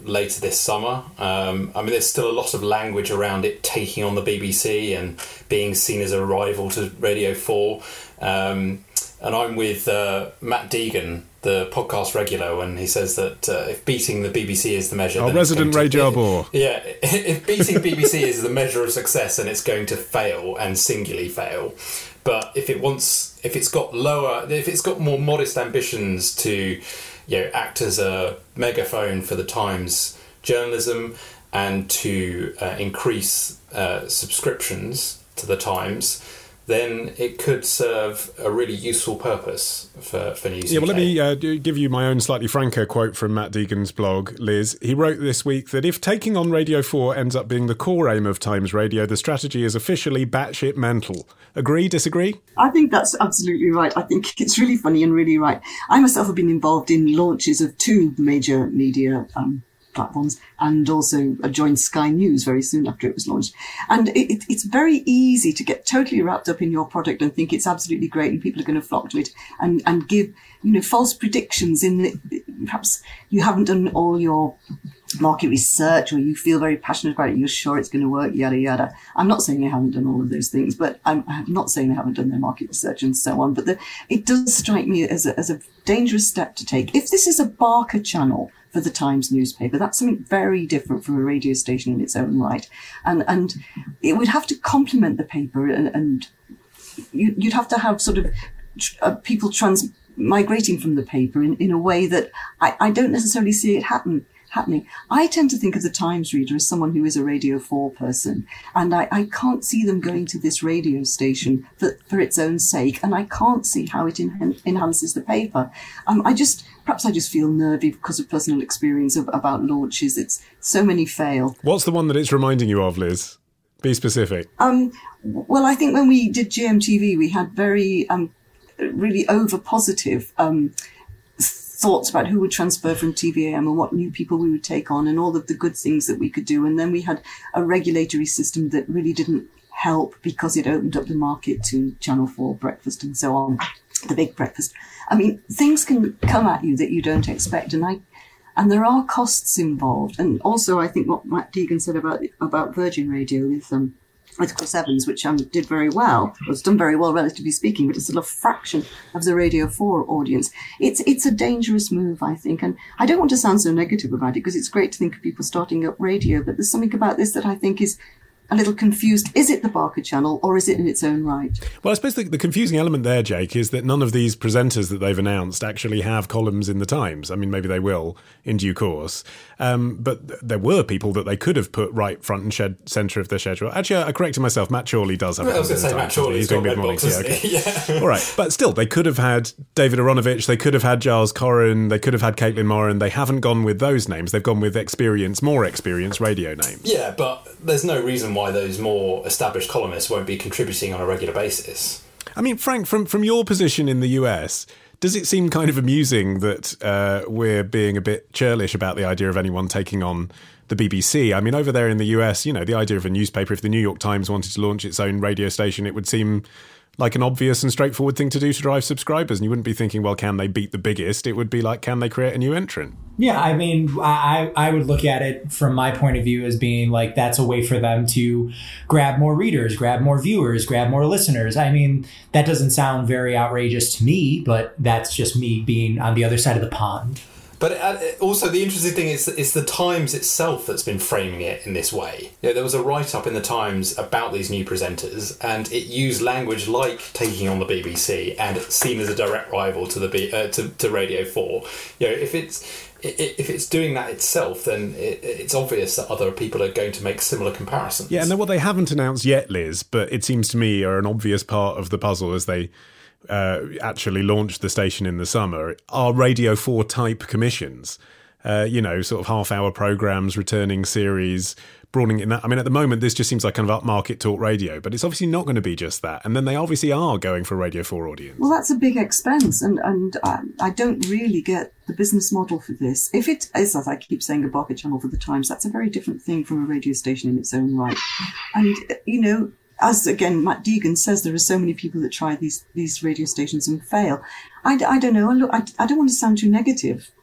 later this summer. Um, I mean, there's still a lot of language around it taking on the B B C and being seen as a rival to Radio four. Um, and I'm with uh, Matt Deegan, the podcast regular, when he says that uh, if beating the B B C is the measure... Our resident Ray Jarbor. Yeah, if beating B B C is the measure of success, then it's going to fail and singularly fail. But if it wants, if it's got lower, if it's got more modest ambitions to, you know, act as a megaphone for the Times journalism and to uh, increase uh, subscriptions to the Times, then it could serve a really useful purpose for, for News Yeah, U K. well, let me uh, give you my own slightly franker quote from Matt Deegan's blog, Liz. He wrote this week that if taking on Radio four ends up being the core aim of Times Radio, the strategy is officially batshit mental. Agree, disagree? I think that's absolutely right. I think it's really funny and really right. I myself have been involved in launches of two major media um platforms, and also joined Sky News very soon after it was launched. And it, it, it's very easy to get totally wrapped up in your product and think it's absolutely great and people are going to flock to it and, and give, you know, false predictions in the, perhaps you haven't done all your market research or you feel very passionate about it, you're sure it's going to work, yada, yada. I'm not saying they haven't done all of those things, but I'm, I'm not saying they haven't done their market research and so on. But the, it does strike me as a, as a dangerous step to take. If this is a Barker channel for the Times newspaper, that's something very different from a radio station in its own right. And and it would have to complement the paper, and, and you, you'd have to have sort of uh, people trans migrating from the paper in, in a way that I, I don't necessarily see it happen. happening. I tend to think of the Times reader as someone who is a Radio four person, and I, I can't see them going to this radio station for, for its own sake, and I can't see how it en- enhances the paper. Um, I just, perhaps I just feel nervy because of personal experience of, about launches. It's so many fail. What's the one that it's reminding you of, Liz? Be specific. Um, well, I think when we did G M T V, we had very, um, really over positive, um, thoughts about who would transfer from T V A M and what new people we would take on and all of the good things that we could do. And then we had a regulatory system that really didn't help because it opened up the market to Channel four breakfast and so on, the big breakfast. I mean, things can come at you that you don't expect. And I, and there are costs involved. And also I think what Matt Deegan said about, about Virgin Radio with, um, with Chris Evans, which um, did very well. Well, it's done very well, relatively speaking, but it's still a fraction of the Radio four audience. It's it's a dangerous move, I think. And I don't want to sound so negative about it because it's great to think of people starting up radio, but there's something about this that I think is a little confused. Is it the Barker channel or is it in its own right? Well, I suppose the, the confusing element there, Jake, is that none of these presenters that they've announced actually have columns in the Times. I mean, maybe they will in due course. Um, but th- there were people that they could have put right front and shed- centre of their schedule. Actually, I corrected myself. Matt Chorley does have. Well, I was going to say Matt Chorley. He's doing got mid mornings. Box, Yeah, okay. yeah. All right, but still, they could have had David Aronovich. They could have had Giles Corran. They could have had Caitlin Moran. They haven't gone with those names. They've gone with experience, more experienced radio names. Yeah, but there's no reason why those more established columnists won't be contributing on a regular basis. I mean, Frank, from from your position in the U S, does it seem kind of amusing that uh, we're being a bit churlish about the idea of anyone taking on the B B C? I mean, over there in the U S, you know, the idea of a newspaper, if the New York Times wanted to launch its own radio station, it would seem like an obvious and straightforward thing to do to drive subscribers. And you wouldn't be thinking, well, can they beat the biggest? It would be like, can they create a new entrant? Yeah, I mean, I, I would look at it from my point of view as being like that's a way for them to grab more readers, grab more viewers, grab more listeners. I mean, that doesn't sound very outrageous to me, but that's just me being on the other side of the pond. But also the interesting thing is that it's the Times itself that's been framing it in this way. You know, there was a write-up in the Times about these new presenters, and it used language like taking on the B B C and seen as a direct rival to the B, uh, to, to Radio four. You know, if it's if it's doing that itself, then it, it's obvious that other people are going to make similar comparisons. Yeah, and then what they haven't announced yet, Liz, but it seems to me are an obvious part of the puzzle as they Uh, actually launched the station in the summer, are Radio four type commissions. Uh, you know, sort of half-hour programmes, returning series, broadening in that. I mean, at the moment, this just seems like kind of upmarket talk radio, but it's obviously not going to be just that. And then they obviously are going for a Radio four audience. Well, that's a big expense, and and I, I don't really get the business model for this. If it is, as I keep saying, a Barker channel for the Times, that's a very different thing from a radio station in its own right. And, you know, as, again, Matt Deegan says, there are so many people that try these, these radio stations and fail. I, I don't know. Look, I, I don't want to sound too negative.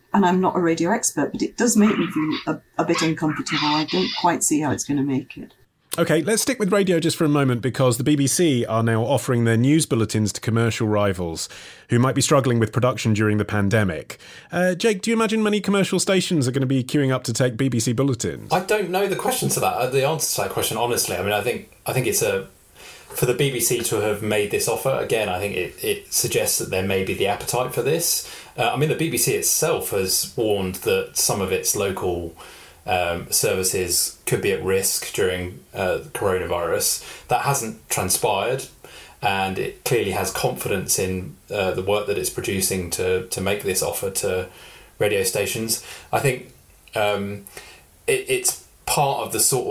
and I'm not a radio expert, but it does make me feel a, a bit uncomfortable. I don't quite see how it's going to make it. OK, let's stick with radio just for a moment, because the B B C are now offering their news bulletins to commercial rivals who might be struggling with production during the pandemic. Uh, Jake, do you imagine many commercial stations are going to be queuing up to take B B C bulletins? I don't know the question to that, the answer to that question, honestly. I mean, I think I think it's a... For the B B C to have made this offer, again, I think it, it suggests that there may be the appetite for this. Uh, I mean, the B B C itself has warned that some of its local um, services could be at risk during uh, the coronavirus. That hasn't transpired, and it clearly has confidence in uh, the work that it's producing to, to make this offer to radio stations. I think um, it, it's part of the sort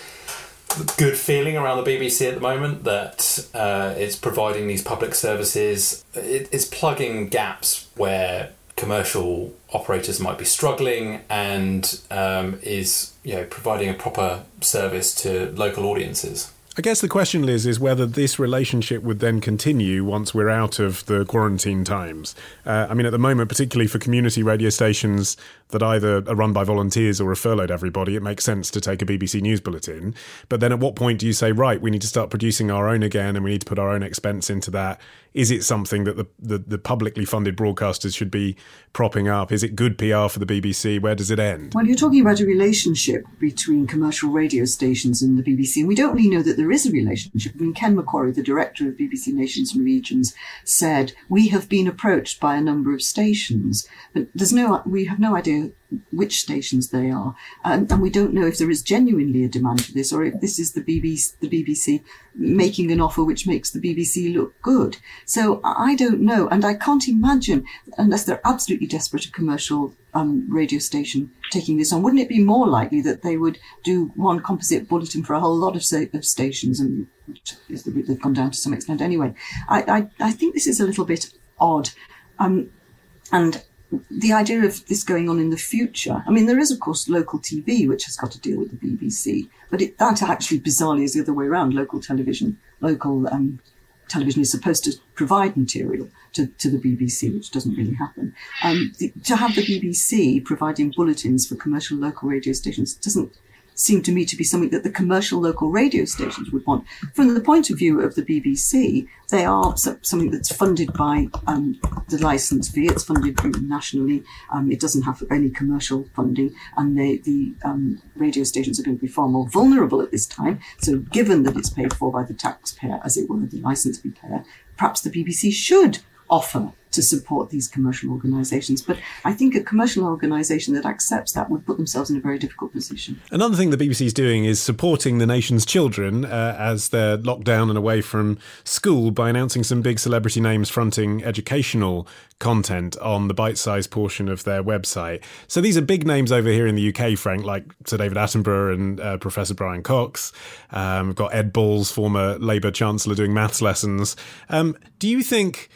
of good feeling around the B B C at the moment that uh, it's providing these public services. It, it's plugging gaps where commercial operators might be struggling, and um, is, you know, providing a proper service to local audiences. I guess the question, Liz, is whether this relationship would then continue once we're out of the quarantine times. Uh, I mean, at the moment, particularly for community radio stations that either are run by volunteers or are furloughed everybody, it makes sense to take a B B C News bulletin. But then at what point do you say, right, we need to start producing our own again and we need to put our own expense into that? Is it something that the, the, the publicly funded broadcasters should be propping up? Is it good P R for the B B C? Where does it end? Well, you're talking about a relationship between commercial radio stations and the B B C, and we don't really know that there is a relationship. I mean, Ken McQuarrie, the director of B B C Nations and Regions, said, we have been approached by a number of stations, but there's no, we have no idea which stations they are, and, and we don't know if there is genuinely a demand for this, or if this is the B B C, the B B C making an offer which makes the B B C look good. So I don't know, and I can't imagine, unless they're absolutely desperate, a commercial um, radio station taking this on. Wouldn't it be more likely that they would do one composite bulletin for a whole lot of, say, of stations, and they've gone down to some extent anyway? I, I, I think this is a little bit odd, um, and the idea of this going on in the future, I mean, there is, of course, local T V, which has got to deal with the B B C, but it, that actually bizarrely is the other way around. Local television, local um, television is supposed to provide material to, to the B B C, which doesn't really happen. Um, the, to have the B B C providing bulletins for commercial local radio stations doesn't seem to me to be something that the commercial local radio stations would want. From the point of view of the B B C, they are something that's funded by um, the licence fee. It's funded nationally. Um, it doesn't have any commercial funding, and they, the um, radio stations are going to be far more vulnerable at this time. So given that it's paid for by the taxpayer, as it were, the licence fee payer, perhaps the B B C should offer to support these commercial organisations. But I think a commercial organisation that accepts that would put themselves in a very difficult position. Another thing the B B C is doing is supporting the nation's children uh, as they're locked down and away from school by announcing some big celebrity names fronting educational content on the bite-sized portion of their website. So these are big names over here in the U K, Frank, like Sir David Attenborough and uh, Professor Brian Cox. Um, we've got Ed Balls, former Labour Chancellor, doing maths lessons. Um, do you think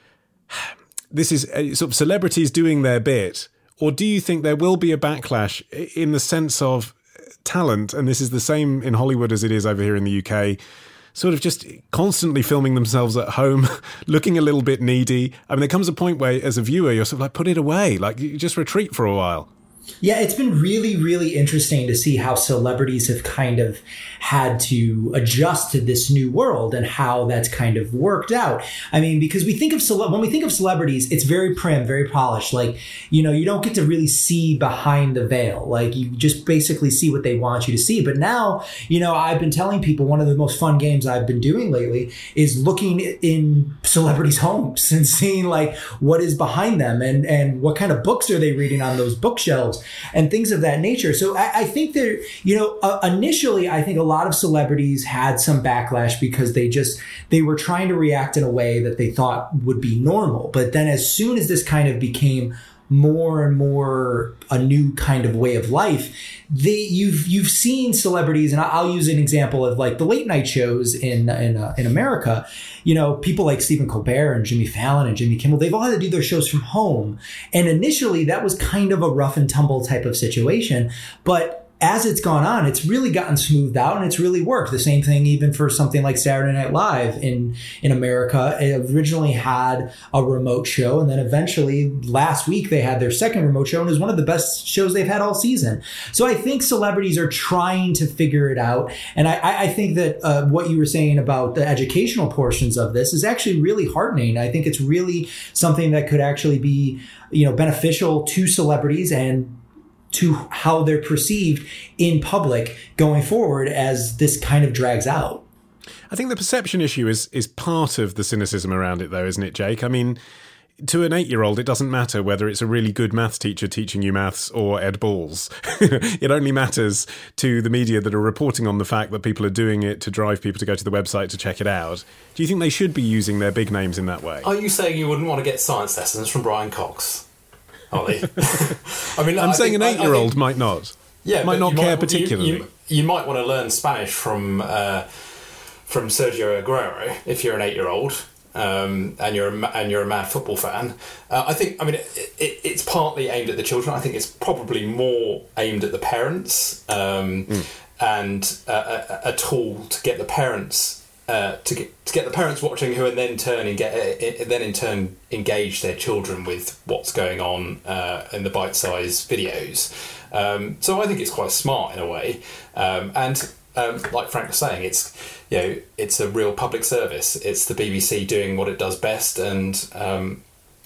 this is uh, sort of celebrities doing their bit, or do you think there will be a backlash in the sense of talent, and this is the same in Hollywood as it is over here in the U K, sort of just constantly filming themselves at home, looking a little bit needy? I mean, there comes a point where, as a viewer, you're sort of like, put it away, like you just retreat for a while. Yeah, it's been really, really interesting to see how celebrities have kind of had to adjust to this new world and how that's kind of worked out. I mean, because we think of cele- when we think of celebrities, it's very prim, very polished. Like, you know, you don't get to really see behind the veil. Like, you just basically see what they want you to see. But now, you know, I've been telling people one of the most fun games I've been doing lately is looking in celebrities' homes and seeing like what is behind them and, and what kind of books are they reading on those bookshelves and things of that nature. So I, I think there, you know, uh, initially, I think a lot of celebrities had some backlash because they just, they were trying to react in a way that they thought would be normal. But then as soon as this kind of became more and more a new kind of way of life, they you've you've seen celebrities, and I'll use an example of like the late night shows in in uh, in America. You know, people like Stephen Colbert and Jimmy Fallon and Jimmy Kimmel, they've all had to do their shows from home. And initially, that was kind of a rough and tumble type of situation, but as it's gone on, it's really gotten smoothed out and it's really worked. The same thing even for something like Saturday Night Live in, in America. It originally had a remote show, and then eventually last week they had their second remote show, and it was one of the best shows they've had all season. So I think celebrities are trying to figure it out. And I, I think that uh, what you were saying about the educational portions of this is actually really heartening. I think it's really something that could actually be, you know, beneficial to celebrities and to how they're perceived in public going forward as this kind of drags out. I think the perception issue is is part of the cynicism around it, though, isn't it, Jake? I mean, to an eight-year-old, it doesn't matter whether it's a really good maths teacher teaching you maths or Ed Balls. It only matters to the media that are reporting on the fact that people are doing it to drive people to go to the website to check it out. Do you think they should be using their big names in that way? Are you saying you wouldn't want to get science lessons from Brian Cox? Ollie. I mean, I'm I saying think, an eight-year-old I, I think, might not. Yeah, might not care might, particularly. You, you, you might want to learn Spanish from uh, from Sergio Aguero if you're an eight-year-old um, and you're a, and you're a mad football fan. Uh, I think. I mean, it, it, it's partly aimed at the children. I think it's probably more aimed at the parents um, mm. and uh, a, a tool to get the parents. Uh, to get to get the parents watching, who and then turn and get uh, then in turn engage their children with what's going on uh, in the bite-sized videos. Um, so I think it's quite smart in a way, um, and um, like Frank was saying, it's you know it's a real public service. It's the B B C doing what it does best, and um,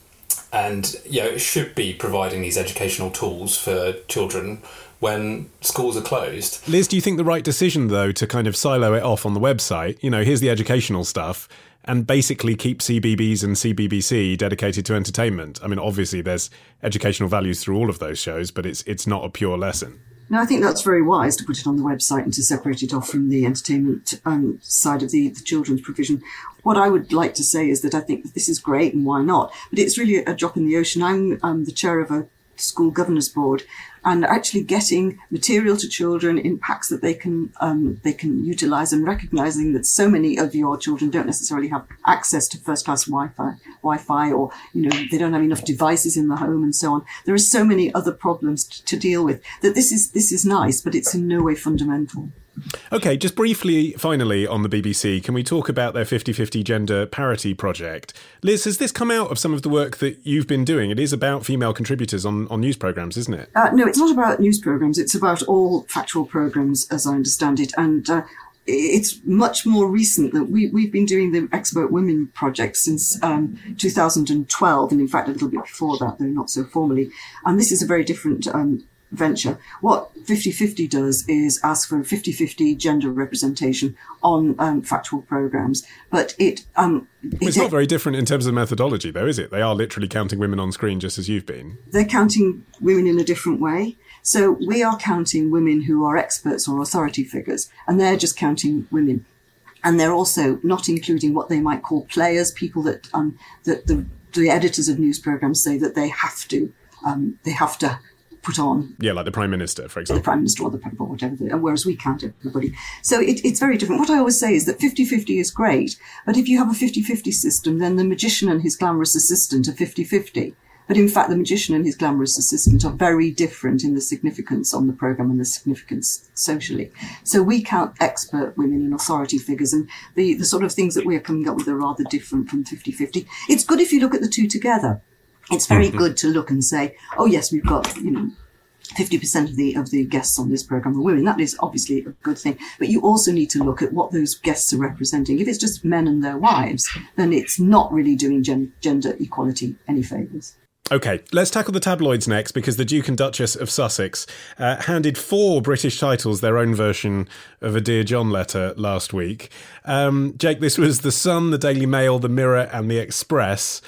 and you know it should be providing these educational tools for children when schools are closed. Liz, do you think the right decision, though, to kind of silo it off on the website, you know, here's the educational stuff, and basically keep C B B S and C B B C dedicated to entertainment? I mean, obviously there's educational values through all of those shows, but it's it's not a pure lesson. No, I think that's very wise to put it on the website and to separate it off from the entertainment um, side of the, the children's provision. What I would like to say is that I think that this is great and why not, but it's really a drop in the ocean. I'm um, the chair of a school governors board, and actually getting material to children in packs that they can um, they can utilise, and recognising that so many of your children don't necessarily have access to first class Wi-Fi, Wi-Fi, or you know they don't have enough devices in the home and so on. There are so many other problems to, to deal with that this is this is nice, but it's in no way fundamental. Okay, just briefly, finally, on the B B C, can we talk about their fifty-fifty gender parity project? Liz, has this come out of some of the work that you've been doing? It is about female contributors on, on news programmes, isn't it? Uh, no, it's not about news programmes. It's about all factual programmes, as I understand it. And uh, it's much more recent that we, we've been doing the Expert Women project since um, two thousand twelve, and in fact a little bit before that, though not so formally. And this is a very different um venture. What fifty-fifty does is ask for fifty-fifty gender representation on um, factual programmes. But it... Um, it it's not very different in terms of methodology, though, is it? They are literally counting women on screen just as you've been. They're counting women in a different way. So we are counting women who are experts or authority figures, and they're just counting women. And they're also not including what they might call players, people that um, that the, the editors of news programmes say that they have to um, they have to put on. Yeah, like the Prime Minister, for example. The Prime Minister or the Prime, or whatever, whereas we count everybody. So it, it's very different. What I always say is that fifty-fifty is great, but if you have a fifty-fifty system, then the magician and his glamorous assistant are fifty-fifty. But in fact, the magician and his glamorous assistant are very different in the significance on the programme and the significance socially. So we count expert women and authority figures, and the, the sort of things that we're coming up with are rather different from fifty-fifty. It's good if you look at the two together. It's very mm-hmm. good to look and say, oh yes, we've got, you know, fifty percent of the of the guests on this programme are women. That is obviously a good thing. But you also need to look at what those guests are representing. If it's just men and their wives, then it's not really doing gen- gender equality any favours. OK, let's tackle the tabloids next, because the Duke and Duchess of Sussex uh, handed four British titles their own version of a Dear John letter last week. Um, Jake, this was The Sun, the Daily Mail, the Mirror and the Express.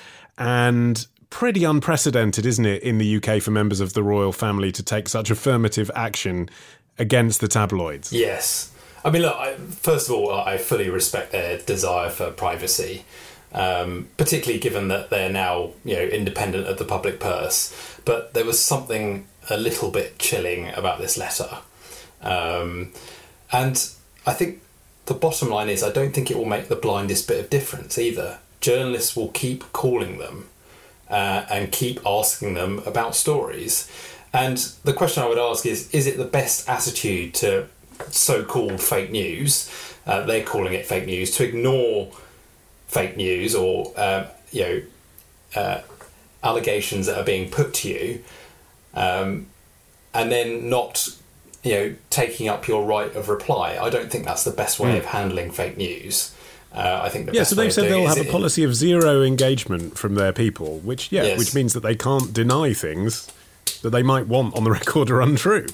And pretty unprecedented, isn't it, in the U K for members of the royal family to take such affirmative action against the tabloids? Yes. I mean, look, I, first of all, I fully respect their desire for privacy, um, particularly given that they're now, you know, independent of the public purse. But there was something a little bit chilling about this letter. Um, and I think the bottom line is I don't think it will make the blindest bit of difference either. Journalists will keep calling them Uh, and keep asking them about stories. And the question I would ask is, is it the best attitude to so-called fake news, uh, they're calling it fake news, to ignore fake news or, um, you know, uh, allegations that are being put to you, um, and then not, you know, taking up your right of reply? I don't think that's the best way mm. of handling fake news. Uh, I think the yeah, best so they've said they'll have a it, policy of zero engagement from their people, which yeah, yes. which means that they can't deny things that they might want on the record are untrue.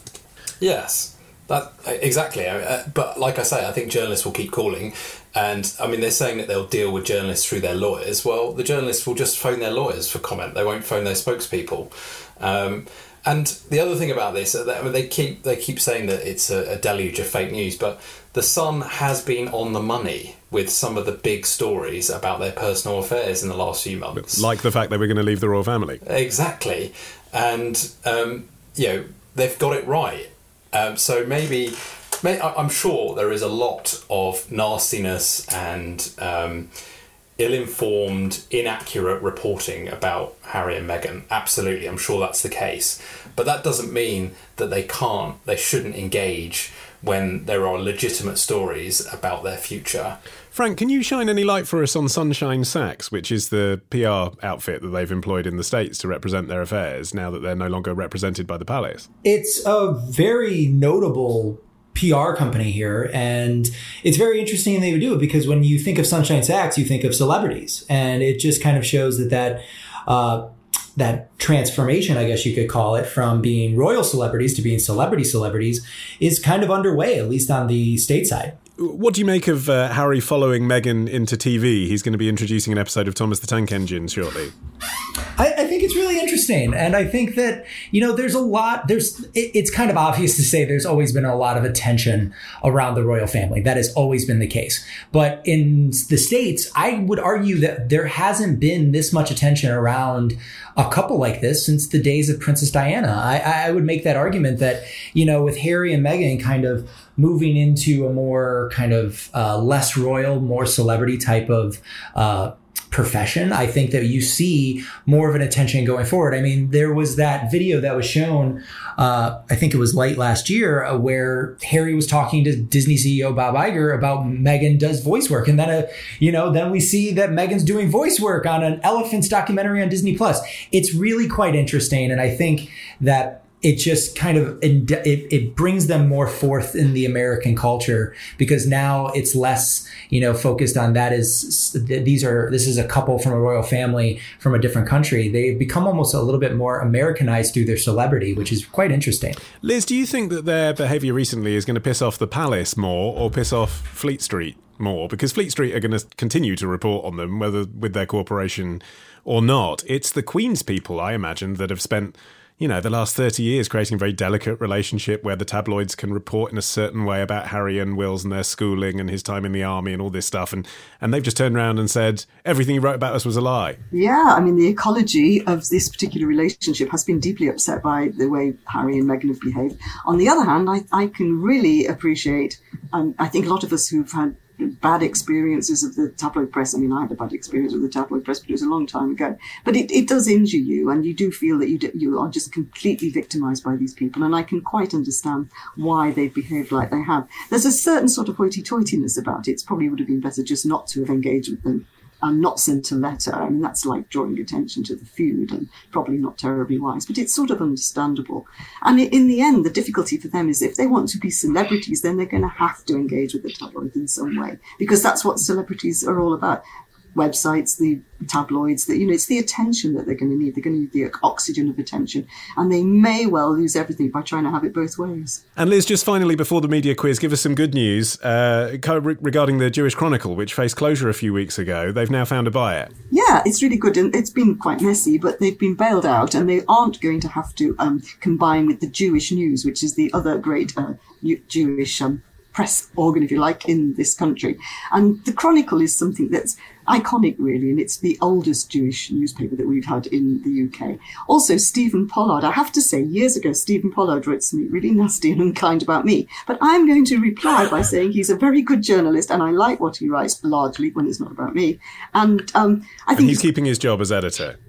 Yes, that exactly. Uh, but like I say, I think journalists will keep calling, and I mean they're saying that they'll deal with journalists through their lawyers. Well, the journalists will just phone their lawyers for comment. They won't phone their spokespeople. Um, and the other thing about this, I mean, they keep they keep saying that it's a, a deluge of fake news, but The Sun has been on the money with some of the big stories about their personal affairs in the last few months. Like the fact they were going to leave the royal family. Exactly. And, um, you know, they've got it right. Um, so maybe, may, I'm sure there is a lot of nastiness and um, ill-informed, inaccurate reporting about Harry and Meghan. Absolutely, I'm sure that's the case. But that doesn't mean that they can't, they shouldn't engage when there are legitimate stories about their future. Frank, can you shine any light for us on Sunshine Sachs, which is the P R outfit that they've employed in the States to represent their affairs now that they're no longer represented by the palace? It's a very notable P R company here, and it's very interesting they would do it because when you think of Sunshine Sachs, you think of celebrities, and it just kind of shows that that uh, that transformation, I guess you could call it, from being royal celebrities to being celebrity celebrities is kind of underway, at least on the stateside. What do you make of uh, Harry following Meghan into T V? He's going to be introducing an episode of Thomas the Tank Engine shortly. I, I think it's really interesting. And I think that, you know, there's a lot, there's, it, it's kind of obvious to say there's always been a lot of attention around the royal family. That has always been the case. But in the States, I would argue that there hasn't been this much attention around a couple like this since the days of Princess Diana. I, I would make that argument that, you know, with Harry and Meghan kind of moving into a more kind of uh, less royal, more celebrity type of uh profession, I think that you see more of an attention going forward. I mean, there was that video that was shown, uh, I think it was late last year, uh, where Harry was talking to Disney C E O Bob Iger about Meghan does voice work. And then, uh, you know, then we see that Meghan's doing voice work on an elephants documentary on Disney Plus. It's really quite interesting. And I think that it just kind of, it, it brings them more forth in the American culture because now it's less, you know, focused on that is, these are, this is a couple from a royal family from a different country. They've become almost a little bit more Americanized through their celebrity, which is quite interesting. Liz, do you think that their behaviour recently is going to piss off the palace more or piss off Fleet Street more? Because Fleet Street are going to continue to report on them, whether with their cooperation or not. It's the Queen's people, I imagine, that have spent, you know, the last thirty years creating a very delicate relationship where the tabloids can report in a certain way about Harry and Wills and their schooling and his time in the army and all this stuff. And, and they've just turned around and said, everything you wrote about us was a lie. Yeah, I mean, the ecology of this particular relationship has been deeply upset by the way Harry and Meghan have behaved. On the other hand, I, I can really appreciate, um, I think a lot of us who've had bad experiences of the tabloid press. I mean, I had a bad experience with the tabloid press, but it was a long time ago. But it, it does injure you, and you do feel that you do, you are just completely victimised by these people. And I can quite understand why they've behaved like they have. There's a certain sort of hoity-toityness about it. It probably would have been better just not to have engaged with them and not sent a letter. I mean, that's like drawing attention to the feud and probably not terribly wise, but it's sort of understandable. And in the end, the difficulty for them is if they want to be celebrities, then they're going to have to engage with the tabloid in some way, because that's what celebrities are all about. Websites, the tabloids, that, you know, it's the attention that they're going to need. They're going to need the oxygen of attention, and they may well lose everything by trying to have it both ways. And Liz, just finally before the media quiz, give us some good news uh, regarding the Jewish Chronicle, which faced closure a few weeks ago. They've now found a buyer. Yeah, it's really good, and it's been quite messy, but they've been bailed out, and they aren't going to have to um, combine with the Jewish News, which is the other great uh, Jewish um, press organ, if you like, in this country. And the Chronicle is something that's iconic, really, and it's the oldest Jewish newspaper that we've had in the U K. Also, Stephen Pollard, I have to say, years ago, Stephen Pollard wrote something really nasty and unkind about me, but I'm going to reply by saying he's a very good journalist, and I like what he writes, largely when it's not about me. And um, I think and he's keeping his job as editor.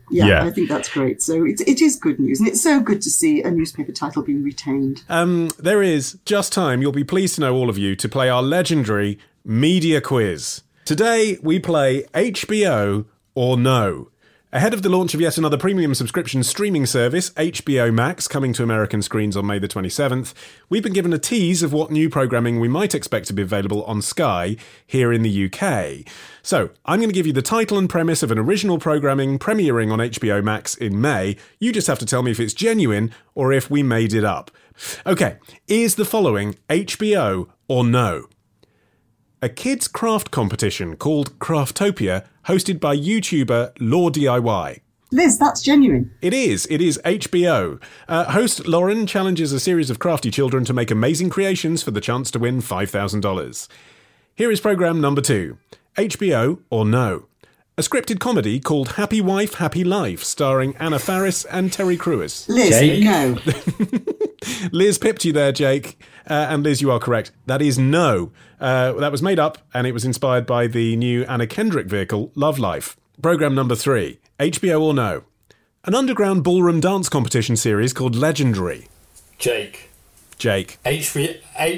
Yeah, Yeah. I think that's great. So it, it is good news. And it's so good to see a newspaper title being retained. Um, there is just time, you'll be pleased to know, all of you, to play our legendary media quiz. Today, we play H B O or No. Ahead of the launch of yet another premium subscription streaming service, H B O Max, coming to American screens on May the twenty-seventh, we've been given a tease of what new programming we might expect to be available on Sky here in the U K. So, I'm going to give you the title and premise of an original programming premiering on H B O Max in May. You just have to tell me if it's genuine or if we made it up. Okay, is the following H B O or No? A kids' craft competition called Craftopia, hosted by YouTuber Law D I Y. Liz, that's genuine. It is. It is H B O. Uh, host Lauren challenges a series of crafty children to make amazing creations for the chance to win five thousand dollars. Here is programme number two. H B O or No? A scripted comedy called Happy Wife, Happy Life, starring Anna Faris and Terry Crews. Liz, Jake? no. Liz pipped you there, Jake. Uh, and Liz, you are correct. That is No. Uh, that was made up, and it was inspired by the new Anna Kendrick vehicle, Love Life. Programme number three. H B O or No? An underground ballroom dance competition series called Legendary. Jake. Jake. H B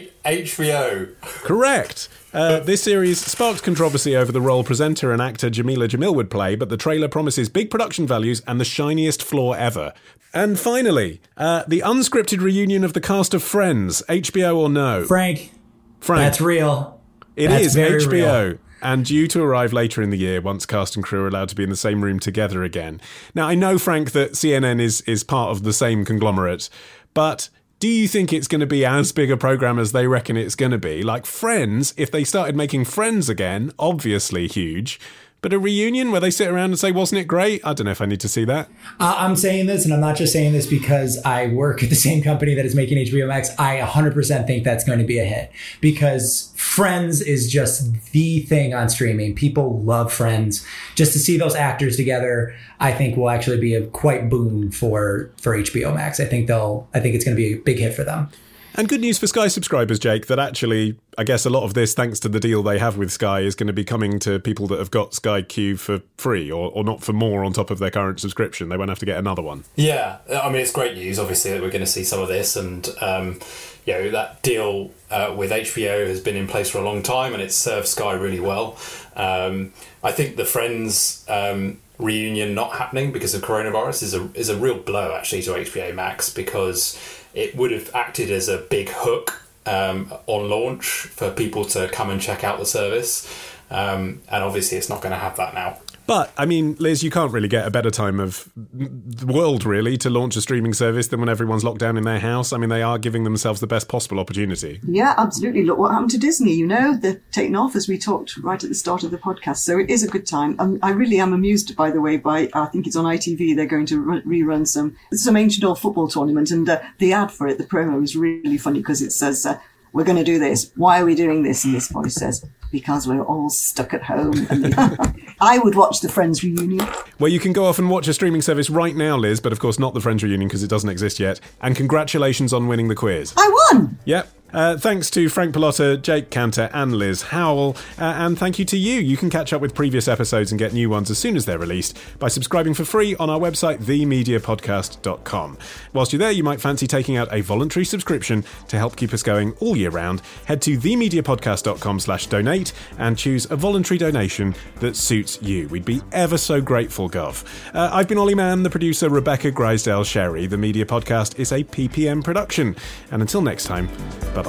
O. Correct. Uh, this series sparked controversy over the role presenter and actor Jamila Jamil would play, but the trailer promises big production values and the shiniest floor ever. And finally, uh, the unscripted reunion of the cast of Friends. H B O or No? Frank, Frank. that's real. It That's is very H B O. real. And due to arrive later in the year once cast and crew are allowed to be in the same room together again. Now, I know, Frank, that C N N is, is part of the same conglomerate, but do you think it's going to be as big a programme as they reckon it's going to be? Like Friends, if they started making Friends again, obviously huge. But a reunion where they sit around and say, wasn't it great? I don't know if I need to see that. Uh, I'm saying this, and I'm not just saying this because I work at the same company that is making H B O Max. I one hundred percent think that's going to be a hit because Friends is just the thing on streaming. People love Friends. Just to see those actors together, I think will actually be a quite boon for, for H B O Max. I think they'll. I think it's going to be a big hit for them. And good news for Sky subscribers, Jake, that actually, I guess a lot of this, thanks to the deal they have with Sky, is going to be coming to people that have got Sky Q for free or, or not for more on top of their current subscription. They won't have to get another one. Yeah, I mean, it's great news, obviously, that we're going to see some of this. And, um, you know, that deal uh, with H B O has been in place for a long time and it's served Sky really well. Um, I think the Friends um, reunion not happening because of coronavirus is a, is a real blow, actually, to H B O Max because it would have acted as a big hook um, on launch for people to come and check out the service. Um, and obviously it's not going to have that now. But, I mean, Liz, you can't really get a better time of the world, really, to launch a streaming service than when everyone's locked down in their house. I mean, they are giving themselves the best possible opportunity. Yeah, absolutely. Look what happened to Disney, you know, they're taking off, as we talked right at the start of the podcast. So it is a good time. Um, I really am amused, by the way, by, I think it's on I T V, they're going to re- rerun some, some ancient old football tournament. And uh, the ad for it, the promo, is really funny because it says, uh, we're going to do this. Why are we doing this? And this voice says, because we're all stuck at home. And I would watch the Friends reunion. Well, you can go off and watch a streaming service right now, Liz, but of course not the Friends reunion because it doesn't exist yet. And congratulations on winning the quiz. I won! Yep. Uh, thanks to Frank Pallotta, Jake Cantor and Liz Howell. Uh, and thank you to you. You can catch up with previous episodes and get new ones as soon as they're released by subscribing for free on our website, the media podcast dot com. Whilst you're there, you might fancy taking out a voluntary subscription to help keep us going all year round. Head to the media podcast dot com slash donate and choose a voluntary donation that suits you. We'd be ever so grateful, Gov. Uh, I've been Ollie Mann, the producer Rebecca Grisdale-Sherry. The Media Podcast is a P P M production. And until next time, bye-bye.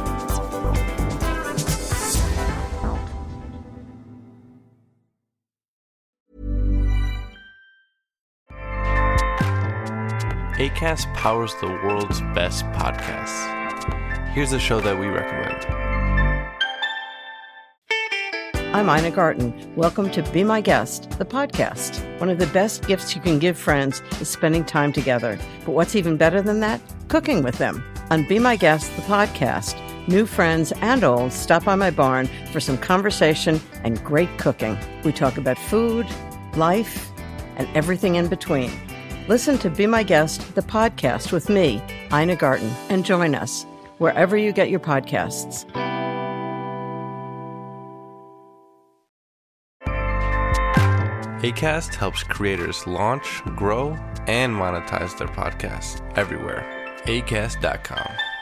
Acast powers the world's best podcasts. Here's a show that we recommend. I'm Ina Garten. Welcome to Be My Guest, the podcast. One of the best gifts you can give friends is spending time together. But what's even better than that? Cooking with them. On Be My Guest, the podcast, new friends and old stop by my barn for some conversation and great cooking. We talk about food, life, and everything in between. Listen to Be My Guest, the podcast with me, Ina Garten, and join us wherever you get your podcasts. Acast helps creators launch, grow, and monetize their podcasts everywhere. acast dot com.